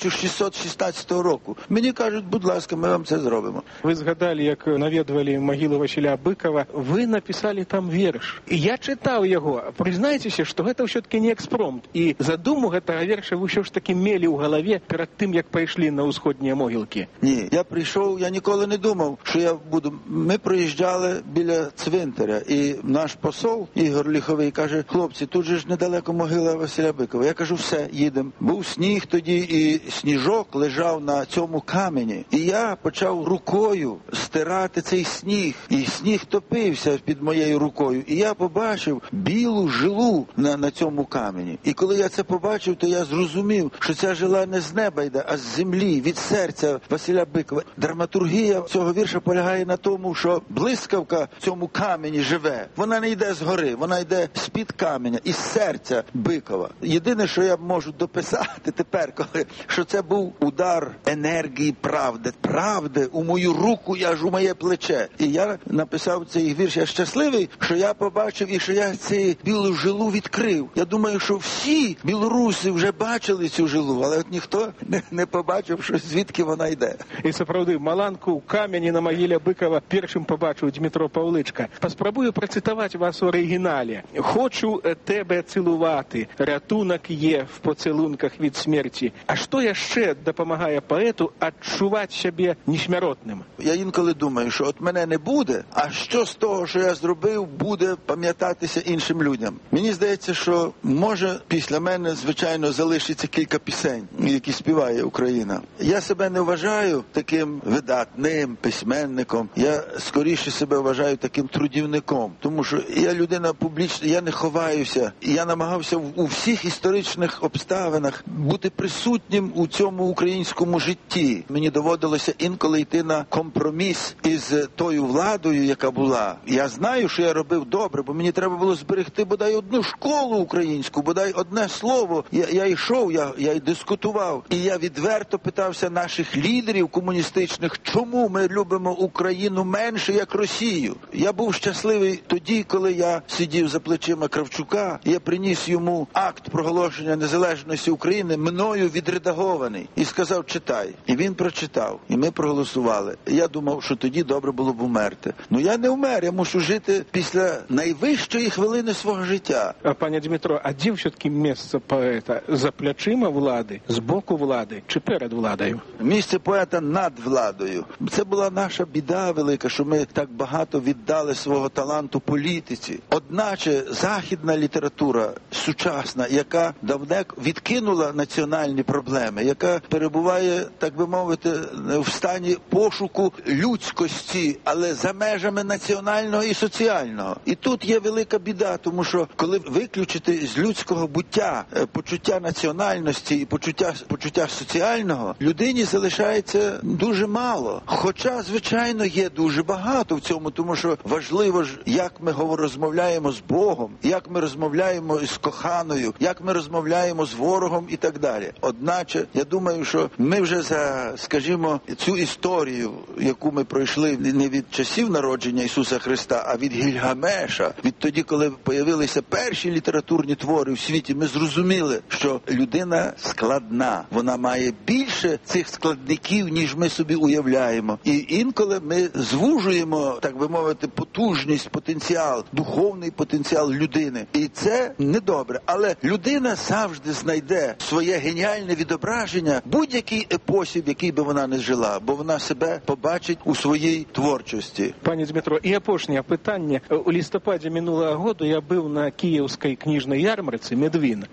1616 року. Мені кажуть, будь ласка, ми вам це зробимо. Ви згадали, як навідували могилу Василя Быкова. Ви написали там вірш. І я читав його. Признайтеся, що це все-таки не експромт. І задуму гэтага вірша ви все ж таки мели у голові перед тим, як прийшли на Усходні могилки. Ні, я прийшов, я ніколи не думав, що я буду. Ми проїжджали біля цвинтаря, і наш посол Ігор Ліховий каже, хлопці, тут же ж недалеко могила Василя Бикова. Я кажу, все, їдемо. Був сніг тоді, і сніжок лежав на цьому камені. І я почав рукою стирати цей сніг. І сніг топився під моєю рукою. І я побачив білу жилу на цьому камені. І коли я це побачив, то я зрозумів, що ця жила не з неба йде, а з землі, від серця Василя Бикова. Драматургія цього вірша полягає на тому, що блискавка в цьому камені живе. Вона не йде згори, вона йде з-під каменя, із серця Бикова. Єдине, що я можу дописати тепер, що це був удар енергії правди. Правди у мою руку, аж у моє плече. І я написав цей вірш. Я щасливий, що я побачив і що я цю білу жилу відкрив. Я думаю, що всі білоруси вже бачили цю жилу, але от ніхто не побачив, що звідки вона йде. І справді, маланку у камені на могилі Бикова першим побачив Дмитро Павличка. Поспробую процитувати вас у оригіналі. «Хочу тебе цілувати, рятунок є в поцілунках від смерті». А що ще допомагає поету відчувати себе несмертним? Я інколи думаю, що от мене не буде, а що з того, що я зробив, буде пам'ятатися іншим людям. Мені здається, що може після мене, звичайно, залишиться кілька пісень, які співає Україна. Я себе не вважаю таким видатним письменником. Я скоріше себе вважаю таким трудівником. Тому що я людина публічна, я не ховаюся. Я намагався у всіх історичних обставинах бути присутнім у цьому українському житті. Мені доводилося інколи йти на компроміс із тою владою, яка була. Я знаю, що я робив добре, бо мені треба було зберегти бодай одну школу українську, бодай одне слово. Я йшов, я й дискутував. І я відверто питався наших лідерів комуністичних, чому ми любимо Україну менше, як Росію. Я був щасливий тоді, коли я сидів за плечима Кравчука, я приніс йому акт проголошення незалежності України, мною відредагований, і сказав, читай. І він прочитав, і ми проголосували. Я думав, що тоді добре було б умерти. Ну я не умер, я мушу жити після найвищої хвилини свого життя. Пане Дмитро, а де все-таки місце поета? За плечима влади, з боку влади чи перед владою? Місце поета над владою. Це була наша біда велика, що ми так багато віддали свого таланту політиці. Одначе західна література, сучасна, яка давнек відкинула національні проблеми, яка перебуває, так би мовити, в стані пошуку людськості, але за межами національного і соціального. І тут є велика біда, тому що коли виключити з людського буття почуття національності і почуття соціального, людині залишається дуже мало. Хоча, звичайно, є дуже багато в цьому, тому що важливо ж, як ми розмовляємо з Богом, як ми розмовляємо з коханою, як ми розмовляємо з ворогом і так далі. Одначе, я думаю, що ми вже за, скажімо, цю історію, яку ми пройшли не від часів народження Ісуса Христа, а від Гільгамеша, від тоді, коли появилися перші літературні твори в світі, ми зрозуміли, що людина складна. Вона має більше цих складників, ніж ми собі уявляємо. І інколи ми звужуємо, так би мовити, потужність, потенціал, духовний потенціал людини. І це недобре. Але людина завжди знайде своє геніальне відображення в будь-якій епосі, в якій би вона не жила, бо вона себе побачить у своїй творчості. Пане Дмитро, і опошнє питання. У листопаді минулого року я був на Київській книжній ярмарці «Медвін». І я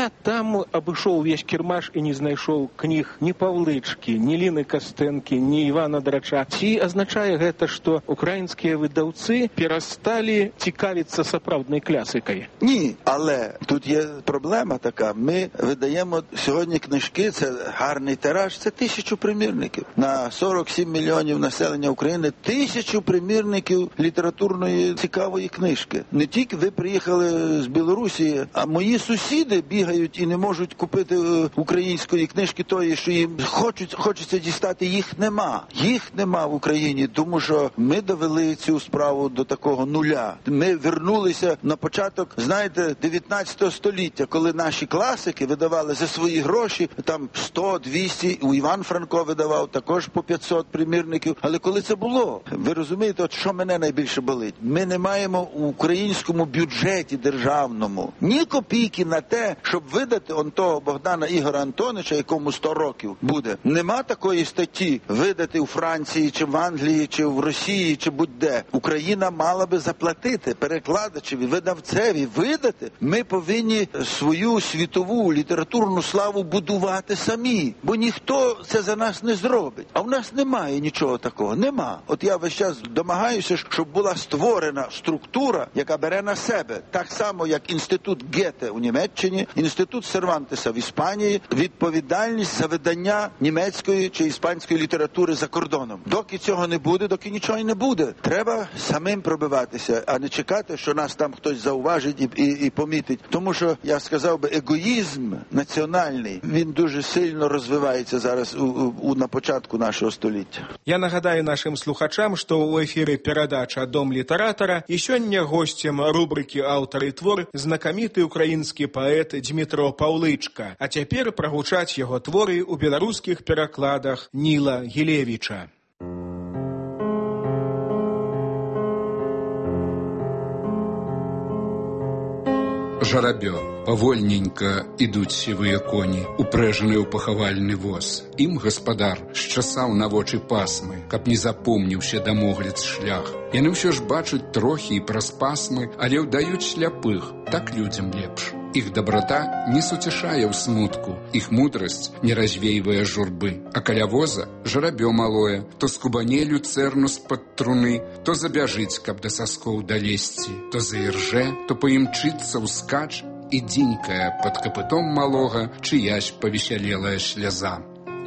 Я там абышоў увесь кірмаш і не знайшоў кніг ні Паўлычкі, ні Ліны Кастэнкі, ні Івана Драча. Ці азначае гэта, што украінскія выдаўцы перасталі цікавіцца сапраўднай класикою? Ні, але тут є проблема така. Ми видаємо сьогодні книжки, це гарний тираж, це 1000 примірників. На 47 мільйонів населення України 1000 примірників літературної цікавої книжки. Не тільки ви приїхали з Білорусі, а мої сусіди бігають і не можуть купити української книжки тої, що їм хочеться дістати. Їх нема. Їх нема в Україні, тому що ми довели цю справу до такого нуля. Ми вернулися на початок, знаєте, 19 століття, коли наші класики видавали за свої гроші, там 100, 200, у Іван Франко видавав також по 500 примірників. Але коли це було? Ви розумієте, от що мене найбільше болить? Ми не маємо у українському бюджеті державному ні копійки на те, щоб видати он того Богдана Ігора Антоновича, якому 100 років буде. Нема такої статті видати у Франції, чи в Англії, чи в Росії, чи будь-де. Україна мала би заплатити перекладачеві, видавцеві, видати. Ми повинні свою світову літературну славу будувати самі, бо ніхто це за нас не зробить. А в нас немає нічого такого, нема. От я весь час домагаюся, щоб була створена структура, яка бере на себе, так само, як інститут Гете у Німеччині, інститут Сервантеса в Іспанії, відповідальність за видання німецької чи іспанської літератури за кордоном. Доки цього не буде, доки нічого й не буде. Треба самим пробиватися, а не чекати, що нас там хтось зауважить і помітить. Тому що, я сказав би, егоїзм національний, він дуже сильно розвивається зараз на початку нашого століття. Я нагадаю нашим слухачам, што ў эфіры перадача «Дом літаратара» і сёння госцем рубрыкі «Аўтар і твор» знакаміты украінскі паэт Дмітро Паўлычка. А цяпер прагучаць яго творы ў беларускіх перакладах Ніла Гілевіча. Жарабё. Павольненька ідуць сівыя коні, упрэжаныя ў пахавальны воз. Ім гаспадар шчасаў на вочы пасмы, каб не запомніўся дамогляд шлях. Яны ўсё ж бачаць трохі і праз пасмы, але ўдаюць сляпых. Так людзям лепш. Іх дабрата не суцішае ў смутку, іх мудрасць не развейвае журбы. А каля воза жарабё малое, то скубане люцэрну з-пад труны, то забяжыць, каб да саскоў далезці, то заіржэ, то паімчыцца ўскач, і дзінькая пад капытом малога чыясь павесялелая сляза.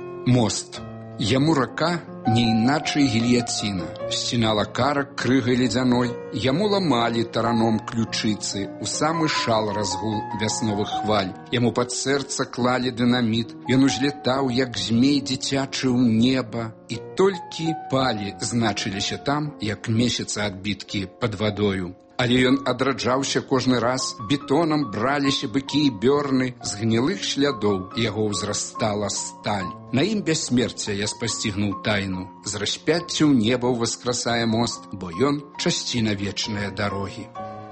Мост. Яму рака не іначай гільяціна. Сцінала карак крыгай ледзяной, яму ламалі тараном ключыцы, у самы шал разгул вясновых хваль. Яму пад сэрца клалі дынаміт, ён узлетаў, як змей дзіцячы ў неба, і толькі палі значыліся там, як месяца адбіткі пад вадою. Але ён адраджаўся кожны раз, бетонам браліся быкі і бёрны, з гнілых слядоў яго ўзрастала сталь. На ім бяссмерця я спасцігнуў тайну, з распяцця ў неба ўваскрасае мост, бо ён часціна вечнае дарогі.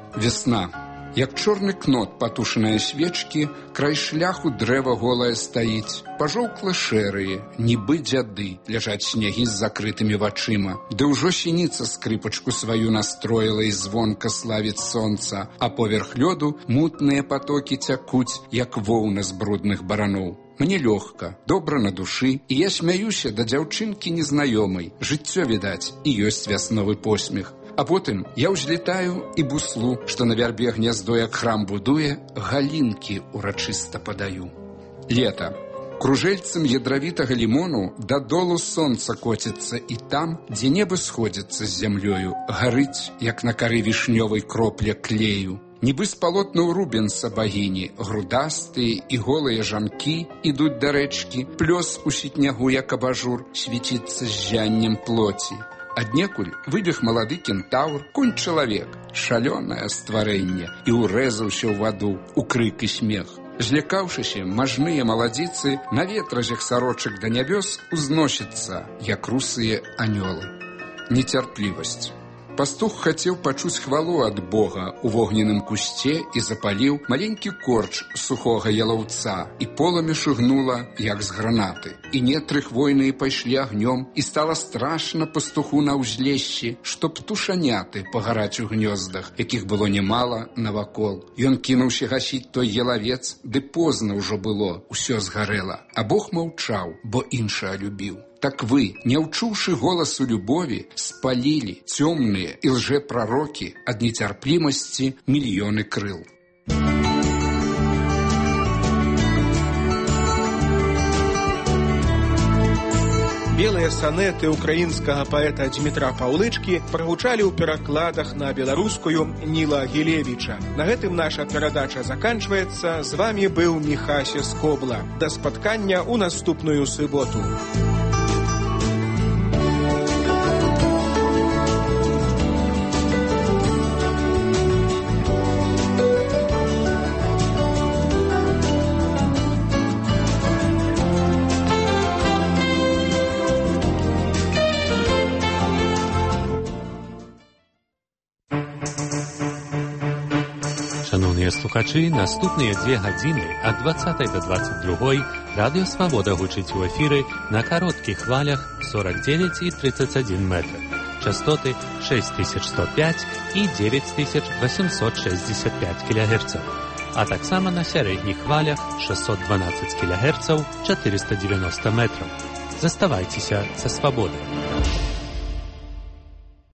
Весна. Як чорны кнот патушаныя свечкі, край шляху дрэва голае стаіць. Пажоўкла шэрые, нібы дзяды, ляжаць снягі з закрытымі вачыма. Ды ўжо сініца скрыпачку сваю настроіла і звонка славіць сонца, а поверх лёду мутныя патокі цякуць, як воўна з брудных бараноў. Мне лёгка, добра на душы, і я смяюся да дзяўчынкі незнаёмай. Жыццё, відаць, і ёсць вясновы посмех. А потым я ўзлетаю і буслу, што на вярбе гняздо, як храм будуе, галінкі урачыста падаю. Лета. Кружэльцам ядравітага лімону дадолу сонца коціцца, і там, дзе неба сходзіцца з зямлёю, гарыць, як на кары вішнёвай кропля клею. Нібы з палотнаў рубенса багіні, грудастыя і голыя жанкі ідуць да рэчкі, плёс у сітнягу, як абажур, свеціцца ззяннем плоці. Аднекуль выбег малады кентаўр, конь-чалавек, шалёнае стварэнне, і ўрэзаўся ў ваду, у крык і смех. Злякаўшыся, мажныя маладзіцы на ветразях сарочак да нябёс узносяцца, як русыя анёлы. Нецярплівасць. Пастух хацеў пачуць хвалу ад Бога у вогненным кусце і запаліў маленькі корч сухога ялаўца, і полымя шугнула, як з гранаты. І нетры хвойныя пайшлі агнём, і стала страшна пастуху на ўзлешші, што птушаняты пагараць у гнёздах, якіх было немала навакол. Ён кінуўся гасіць той ялавец, ды позна ўжо было, усё згарэла. А Бог маўчаў, бо іншае любіў. Так вы, не ўчуўшы голасу любові, спалілі цёмныя і лжэпрарокі ад нецярплімасці мільёны крыл. Белыя санеты украінскага паэта Дмітра Паўлычкі прагучалі ў перакладах на беларускую Ніла Гілевіча. На гэтым наша перадача заканчваецца. З вамі быў Міхася Скобла. Да спаткання ў наступную суботу. Шановныя слухачы, наступныя 2 гадзіны ад 20 до 22 Радыё Свабода гучыць у эфіры на кароткіх хвалях 49 і 31 метр. Частоты 6105 і 9865 кГц. А таксама на сярэдніх хвалях 612 кГц 490 метраў. Заставайцеся са Свабодай.